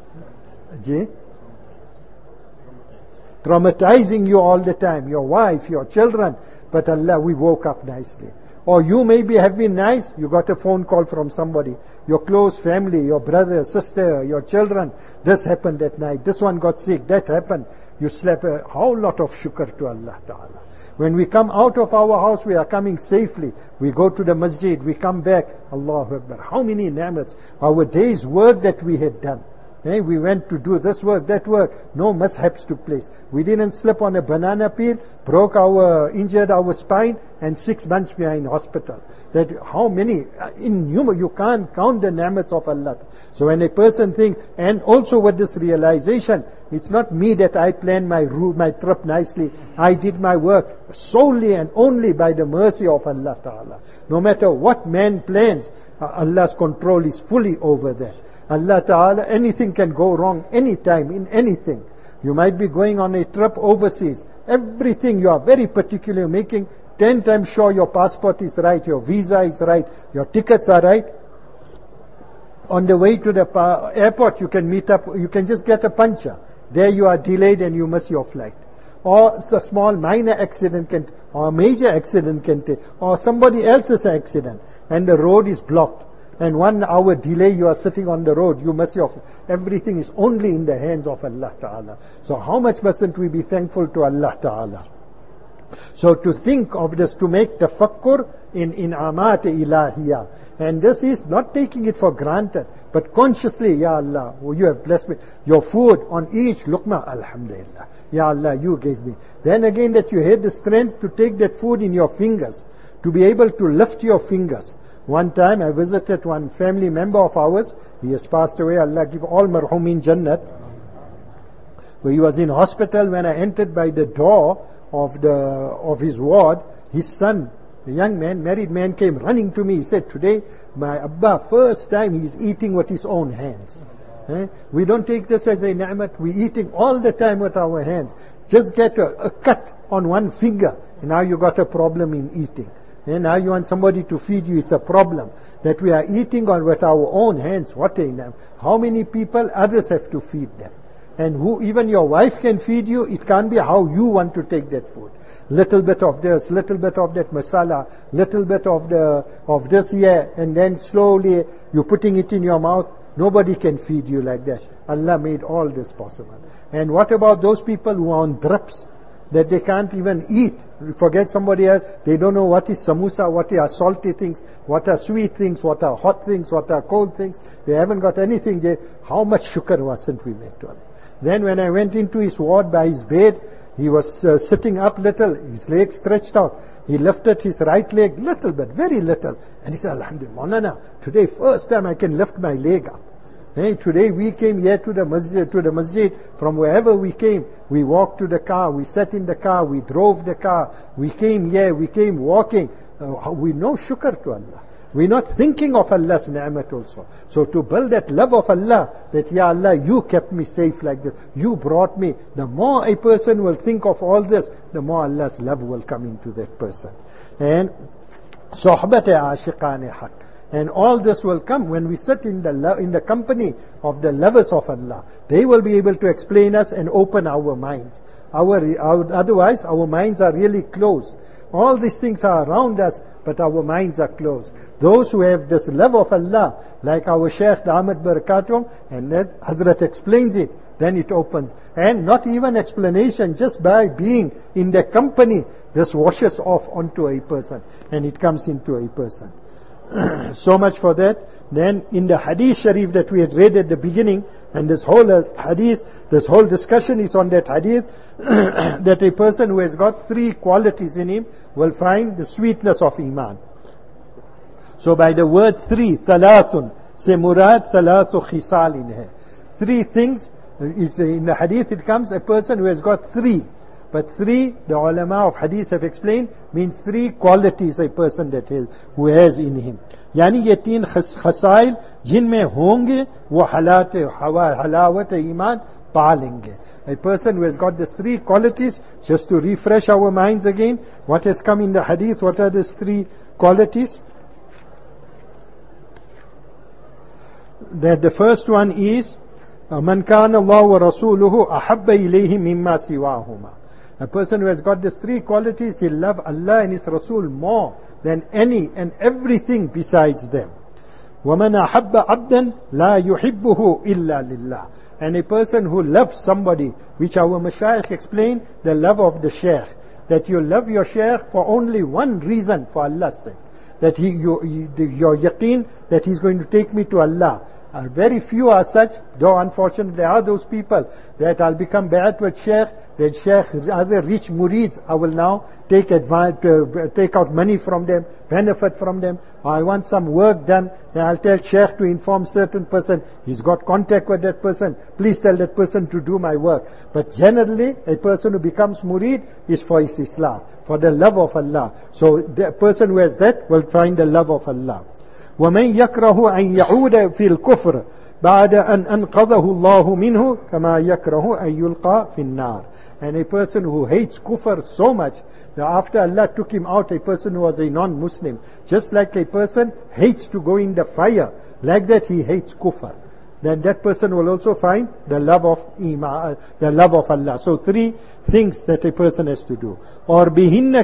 Traumatizing you all the time, your wife, your children. But Allah, we woke up nicely. Or you maybe have been nice, you got a phone call from somebody, your close family, your brother, sister, your children. This happened at night, this one got sick, that happened. You slept. A whole lot of shukr to Allah Ta'ala. When we come out of our house, we are coming safely. We go to the masjid, we come back. Allahu Akbar. How many ni'mats. Our day's work that we had done. We went to do this work, that work. No mishaps took place. We didn't slip on a banana peel, injured our spine, and 6 months we are in hospital. That how many, you can't count the ni'mats of Allah. So when a person thinks, and also with this realization, it's not me that I planned my trip nicely. I did my work solely and only by the mercy of Allah Ta'ala. No matter what man plans, Allah's control is fully over that. Allah Ta'ala, anything can go wrong anytime, in anything. You might be going on a trip overseas. Everything you are very particular, making 10 times sure your passport is right, your visa is right, your tickets are right. On the way to the airport, you can meet up, you can just get a puncture. There you are delayed and you miss your flight. Or a small minor accident or a major accident can take, or somebody else's accident, and the road is blocked. And 1 hour delay, you are sitting on the road, you miss your... Everything is only in the hands of Allah Ta'ala. So how much mustn't we be thankful to Allah Ta'ala? So to think of this, to make tafakkur in amat ilahiyah. And this is not taking it for granted, but consciously, Ya Allah, you have blessed me. Your food on each luqma, Alhamdulillah. Ya Allah, you gave me. Then again that you had the strength to take that food in your fingers, to be able to lift your fingers. One time I visited one family member of ours. He has passed away. Allah give all marhumin Jannat. Where he was in hospital. When I entered by the door of his ward, his son, a young man, married man, came running to me. He said, today my Abba, first time he's eating with his own hands. We don't take this as a ni'mat. We're eating all the time with our hands. Just get a cut on one finger, and now you got a problem in eating. And now you want somebody to feed you, it's a problem. That we are eating with our own hands. What a ni'mat. How many people others have to feed them? And even your wife can feed you, it can't be how you want to take that food. Little bit of this, little bit of that masala, little bit of this here, and then slowly you're putting it in your mouth. Nobody can feed you like that. Allah made all this possible. And what about those people who are on drips, that they can't even eat? Forget somebody else. They don't know what is samosa, what are salty things, what are sweet things, what are hot things, what are cold things. They haven't got anything. How much shukr wasn't we make to Allah? Then when I went into his ward by his bed, he was sitting up little, his legs stretched out. He lifted his right leg little bit, very little. And he said, Alhamdulillah, Maulana, today first time I can lift my leg up. Today we came here to the masjid, from wherever we came. We walked to the car, we sat in the car, we drove the car, we came here, we came walking. We know shukr to Allah. We're not thinking of Allah's ni'mat also. So to build that love of Allah, that Ya Allah, you kept me safe like this, you brought me. The more a person will think of all this, the more Allah's love will come into that person. And sohbat-e ashiqan-e haq. And all this will come when we sit in the company of the lovers of Allah. They will be able to explain us and open our minds. Otherwise, our minds are really closed. All these things are around us, but our minds are closed. Those who have this love of Allah, like our Shaykh Damat Barakatuh, and that Hazrat explains it, then it opens. And not even explanation, just by being in their company, this washes off onto a person, and it comes into a person. So much for that. Then in the Hadith Sharif that we had read at the beginning, and this whole Hadith, this whole discussion is on that Hadith, that a person who has got 3 qualities in him will find the sweetness of Iman. So by the word 3, thalathun, se murad thalathu khisalin hai. 3 things, in the Hadith it comes, a person who has got 3. But 3, the ulama of hadith have explained, means 3 qualities a person who has in him. Yani ye 3 khasail jinme honge wo halawat iman palenge. A person who has got these 3 qualities, just to refresh our minds again, what has come in the hadith, what are these 3 qualities? That the first one is man kana Allah wa rasuluhu ahabba ilayhi mimma siwahuma. A person who has got these 3 qualities, he'll love Allah and His Rasul more than any and everything besides them. وَمَنْ أَحَبَّ عَبْدًا لَا يُحِبُّهُ إِلَّا لِلَّهِ. And a person who loves somebody, which our Mashayikh explain, the love of the Shaykh, that you love your Shaykh for only one reason, for Allah's sake. That your yaqeen, that he's going to take me to Allah. Very few are such, though unfortunately there are those people that I'll become bai'at with Sheikh, that Sheikh, other rich murids, I will now take out money from them, benefit from them, or I want some work done, then I'll tell Sheikh to inform certain person, he's got contact with that person, please tell that person to do my work. But generally, a person who becomes murid is for his Islam, for the love of Allah. So the person who has that will find the love of Allah. وَمَنْ يَكْرَهُ أَنْ يَعُودَ فِي الْكُفْرِ بَعْدَ أَنْ أَنْقَذَهُ اللَّهُ مِنْهُ كَمَا يَكْرَهُ أَنْ يُلْقَى فِي النَّارِ. And a person who hates kufr so much that after Allah took him out, a person who was a non-Muslim, just like a person hates to go in the fire, like that he hates kufr, then that person will also find the love of Iman, the love of Allah. So 3 things that a person has to do. और बिहिन्न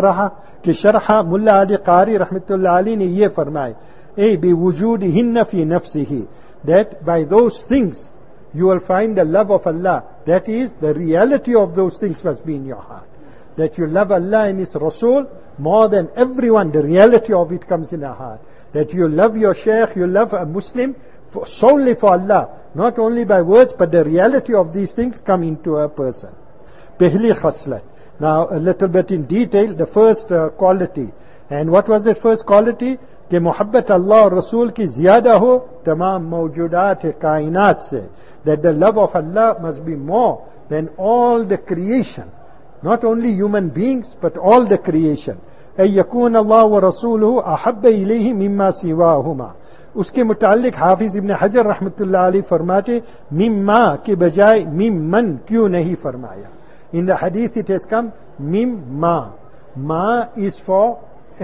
के शरहा मुल्ला अली कारी रहमतुल्लाह अलैह ने ये फरमाए, ए बिवुजूदिहिन्न फी नफ्सिही, that by those things you will find the love of Allah. That is, the reality of those things must be in your heart. That you love Allah and His Rasul more than everyone. The reality of it comes in your heart. That you love your Shaykh, you love a Muslim solely for Allah. Not only by words, but the reality of these things come into a person. Pehli khaslat. Now, a little bit in detail, the first quality. And what was the first quality? कि मोहब्बत अल्लाह और रसूल की ज़्यादा हो तमाम मौजूदात कायनात से. That the love of Allah must be more than all the creation. Not only human beings, but all the creation. أن يكون الله ورسوله أحب إليه مما سواهما. उसके मुतालिक हाफिज इब्न हजर रहमतुल्लाह अलैह फरमाते, मिम्मा के बजाय मिम्मन क्यों नहीं फरमाया. In the hadith it has come mimma. Ma is for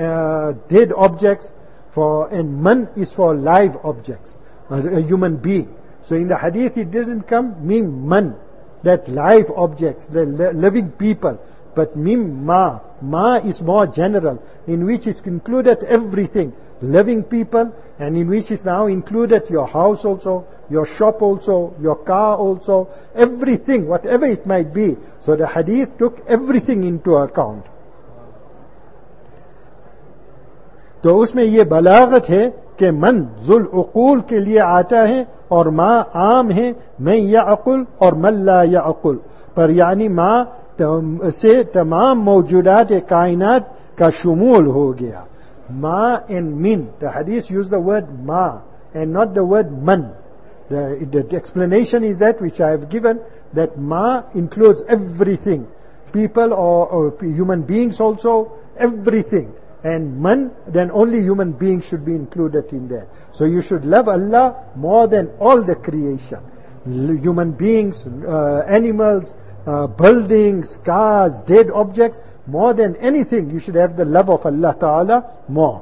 dead objects, and man is for live objects, a human being. So in the hadith it didn't come mimman, that live objects, the living people, but mimma. Ma is more general, in which is included everything, living people, and in which is now included your house also, your shop also, your car also, everything, whatever it might be. So the hadith took everything into account. तो उसमें ये बलागत है कि मन जुल उकूल के लिए आता है और माँ आम है, मैं याकुल और मल्ला याकुल पर, यानी माँ से तमाम मौजूदात कायनात का शुमूल हो गया. Ma and min. The hadith used the word ma and not the word man. The explanation is that which I have given, that ma includes everything. People or human beings also, everything. And man, then only human beings should be included in there. So you should love Allah more than all the creation. Human beings, animals, buildings, cars, dead objects, more than anything, you should have the love of Allah Ta'ala more.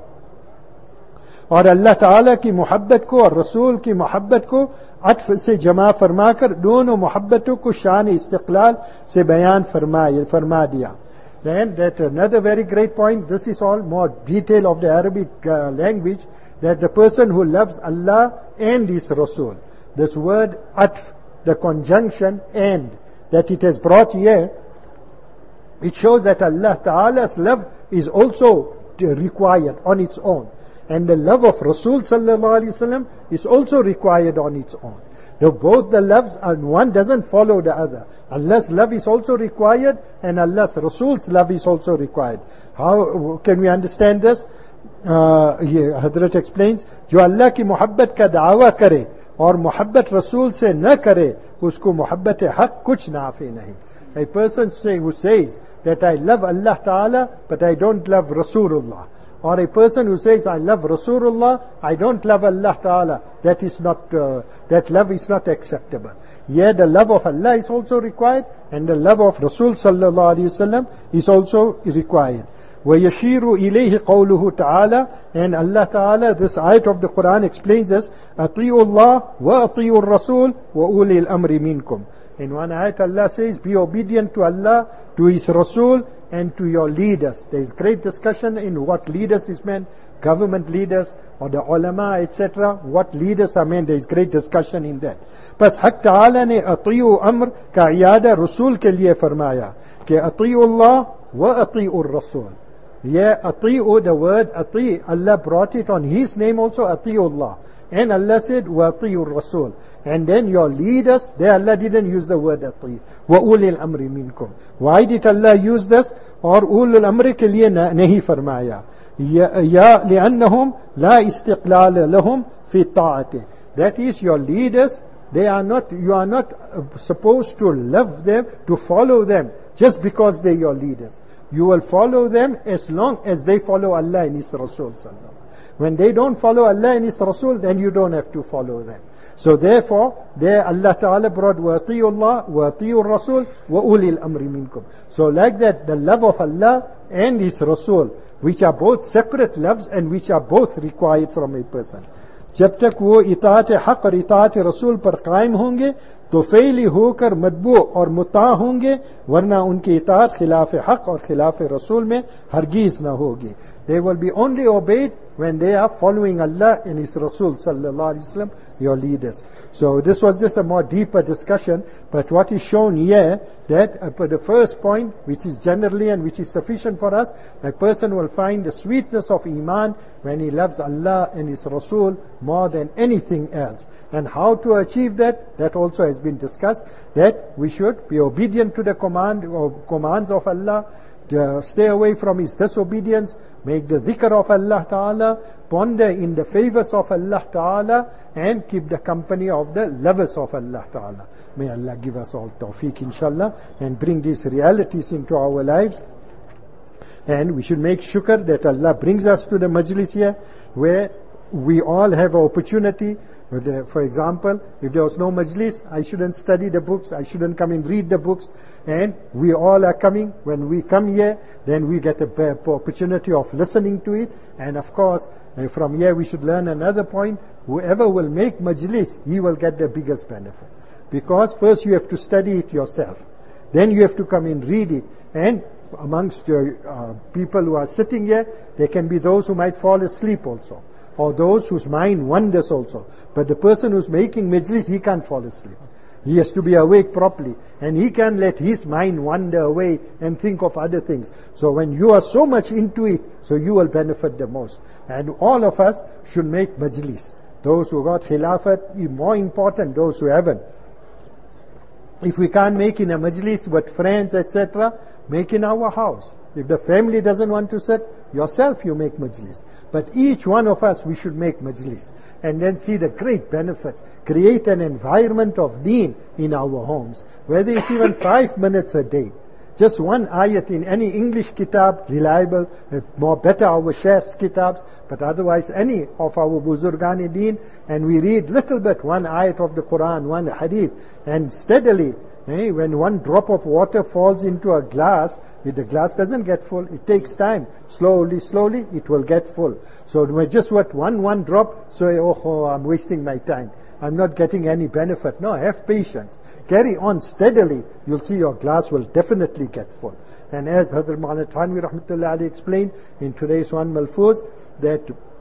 और अल्लाह ताला की मोहब्बत को और रसूल की मोहब्बत को अत्फ से जमा फरमाकर दोनों मोहब्बतों को शान इस्तिक़लाल से बयान फरमा दिया. Then that another very great point, this is all more detail of the Arabic language, that the person who loves Allah and His Rasul, this word atf, the conjunction and, that it has brought here, it shows that Allah Ta'ala's love is also required on its own. And the love of Rasul Sallallahu Alaihi Wasallam is also required on its own. Though both the loves, and one doesn't follow the other. Allah's love is also required and Allah's Rasul's love is also required. How can we understand this? Here Hazrat explains, जो अल्लाह की मोहब्बत का दावा करे और मोहब्बत रसूल से न करे, उसको मोहब्बत हक कुछ नाफे नहीं. A person who says that I love Allah Ta'ala but I don't love Rasulullah, or a person who says I love Rasulullah, I don't love Allah Ta'ala, that is not, that love is not acceptable. Yet the love of Allah is also required and the love of Rasul Sallallahu Alaihi Wasallam is also required. وَيَشِيرُ إِلَيْهِ قَوْلُهُ تَعَالَى, and Allah Ta'ala, this ayat of the Quran explains this, أَطِيعُوا اللَّهِ وَأَطِيعُوا الرَّسُولِ وَأُولِي الْأَمْرِ مِنْكُمْ. In one ayat Allah says, be obedient to Allah, to His Rasul, and to your leaders. There is great discussion in what leaders is meant, government leaders or the ulama, etc. What leaders are meant, there is great discussion in that. Bas Haq Ta'ala ne ati'u amr ka iyada Rasul ke liye farmaya, ke ati'u Allah wa ati'u Rasul. Yeah, ati'u, the word ati', Allah brought it on His name also, ati'u Allah. And Allah said, وَأَطِيعُوا الرَّسُولِ. And then your leaders, there Allah didn't use the word أطيع. وَأُولِي الْأَمْرِ مِنْكُمْ. Why did Allah use this? और أولو الأمر के लिए नहीं फरमाया. या لأنهم لا استقلال لهم في طاعته. That is, your leaders, you are not supposed to love them, to follow them, just because they're your leaders. You will follow them as long as they follow Allah and His Rasul. When they don't follow Allah and His Rasul, then you don't have to follow them. So therefore, there Allah Ta'ala brought وَأَطِيعُوا اللَّهَ وَأَطِيعُوا الرَّسُولَ وَأُولِي الْأَمْرِ مِنْكُمْ. So like that, the love of Allah and His Rasul, which are both separate loves and which are both required from a person. जब तक वो इताअत हक और इताअत रसूल पर कायम होंगे तो फेली होकर मतबू और मुता होंगे, वरना उनकी इताअत खिलाफ हक और खिलाफ रसूल में हरगिज न होगी. They will be only obeyed when they are following Allah and His Rasul sallallahu alaihi wasallam, your leaders. So this was just a more deeper discussion, but what is shown here, that the first point, which is generally and which is sufficient for us, a person will find the sweetness of Iman when he loves Allah and His Rasul more than anything else. And how to achieve that, that also has been discussed, that we should be obedient to the commands of Allah, stay away from His disobedience, make the dhikr of Allah Ta'ala, ponder in the favors of Allah Ta'ala, and keep the company of the lovers of Allah Ta'ala. May Allah give us all tawfiq, inshallah, and bring these realities into our lives. And we should make shukr that Allah brings us to the majlis here, where we all have an opportunity. For example, if there was no majlis, I shouldn't study the books, I shouldn't come and read the books, and we all are coming. When we come here, then we get an opportunity of listening to it. And of course, from here we should learn another point: whoever will make majlis, he will get the biggest benefit. Because first you have to study it yourself, then you have to come and read it. And amongst people who are sitting here, there can be those who might fall asleep also, or those whose mind wanders also. But the person who's making majlis, he can't fall asleep. He has to be awake properly, and he can't let his mind wander away and think of other things. So when you are so much into it, so you will benefit the most. And all of us should make majlis. Those who got khilafat, more important, those who haven't. If we can't make in a majlis with friends, etc., make in our house. If the family doesn't want to sit, yourself you make majlis. But each one of us, we should make majlis. And then see the great benefits. Create an environment of deen in our homes. Whether it's even 5 minutes a day. Just one ayat in any English kitab, reliable, more better our shares kitabs, but otherwise any of our Buzurgani deen, and we read little bit, one ayat of the Quran, one hadith, and steadily, when one drop of water falls into a glass, if the glass doesn't get full, it takes time. Slowly, slowly, it will get full. So just what one drop, so I'm wasting my time. I'm not getting any benefit. No, have patience. Carry on steadily. You'll see your glass will definitely get full. And as Hazrat Maulana Thanvi Rahmatullah Ali explained in today's one Malfuz, that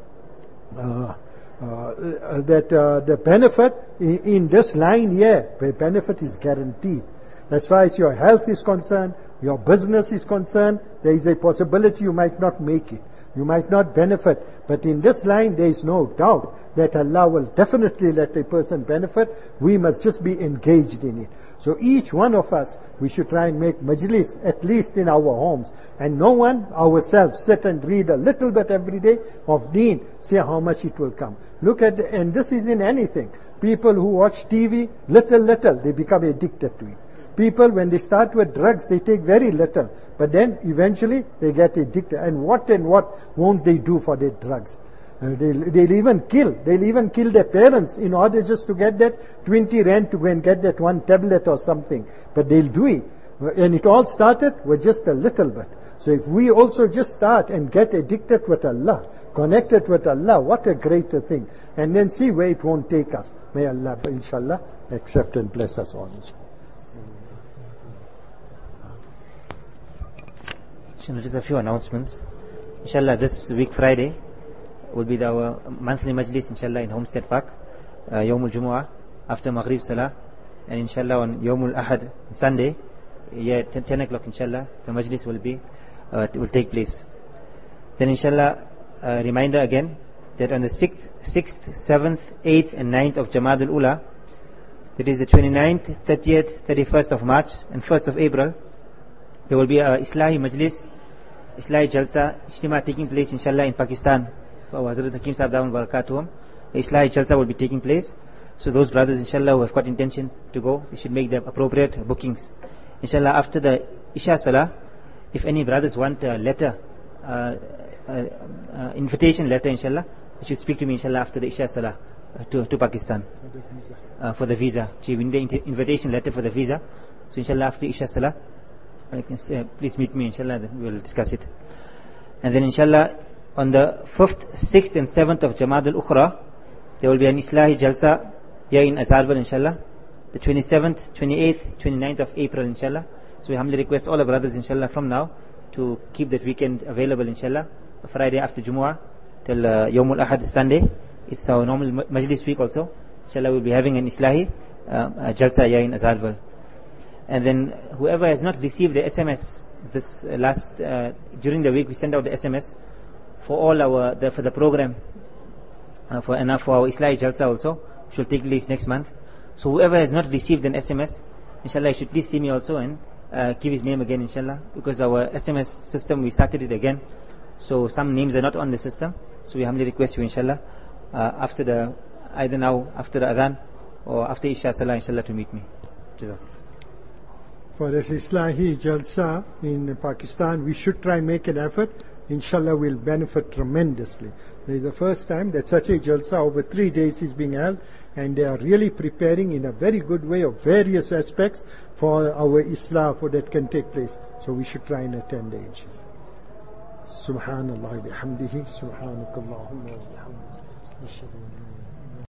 the benefit in this line here, the benefit is guaranteed. As far as your health is concerned, your business is concerned, there is a possibility you might not make it. You might not benefit. But in this line, there is no doubt that Allah will definitely let a person benefit. We must just be engaged in it. So each one of us, we should try and make majlis, at least in our homes. And no one, ourselves, sit and read a little bit every day of deen. See how much it will come. Look at, and this is in anything. People who watch TV, little, they become addicted to it. People, when they start with drugs, they take very little. But then, eventually, they get addicted. And what won't they do for their drugs? They'll even kill their parents in order just to get that 20 rand to go and get that one tablet or something. But they'll do it. And it all started with just a little bit. So if we also just start and get addicted with Allah, connected with Allah, what a greater thing. And then see where it won't take us. May Allah, inshallah, accept and bless us all. Just a few announcements. Inshallah, this week Friday will be our monthly majlis, inshallah, in Homestead Park, Yawmul Jumu'ah, after Maghrib Salah, and inshallah on Yawmul Ahad, Sunday, 10 o'clock, inshallah, the majlis will take place. Then inshallah, reminder again, that on the 6th, 7th, 8th and 9th of Jamad al-Ula, that is the 29th, 30th, 31st of March and 1st of April, there will be a Islahi Majlis, Islahi Jalsa, Ijtima taking place inshallah in Pakistan. For Hazrat Hakim Sahib Dawan Barakatuhum, the Islahi Jalsa will be taking place. So those brothers inshallah who have got intention to go, they should make the appropriate bookings. Inshallah, after the Isha Salah, if any brothers want a letter, invitation letter inshallah, they should speak to me inshallah after the Isha Salah to Pakistan for the visa. We need the invitation letter for the visa. So inshallah after Isha Salah, I can say, please meet me inshallah, then we will discuss it. And then inshallah on the 5th, 6th and 7th of Jamad al-Ukhra, there will be an Islahi Jalsa here in Azharwal inshallah, the 27th, 28th, 29th of April inshallah. So we humbly request all our brothers inshallah from now to keep that weekend available inshallah, Friday after Jumu'ah till Yawmul Ahad Sunday. It's our normal Majlis week also. Inshallah we'll be having an Islahi Jalsa here in Azharwal. And then whoever has not received the SMS this during the week, we send out the SMS for all for the program for our Islahi Jalsa also, which will take place next month. So whoever has not received an SMS, inshallah, he should please see me also and give his name again inshallah, because our SMS system, we started it again, so some names are not on the system. So we humbly request you inshallah, either now after the Adhan or after Isha Salah inshallah, to meet me. For this Islahi Jalsa in Pakistan, we should try and make an effort. Inshallah we'll benefit tremendously. This is the first time that such a Jalsa over 3 days is being held, and they are really preparing in a very good way of various aspects for our Islah, for that can take place. So we should try and attend the inshallah. Subhanallah bihamdihi, subhanakallahumma wa bihamdihi.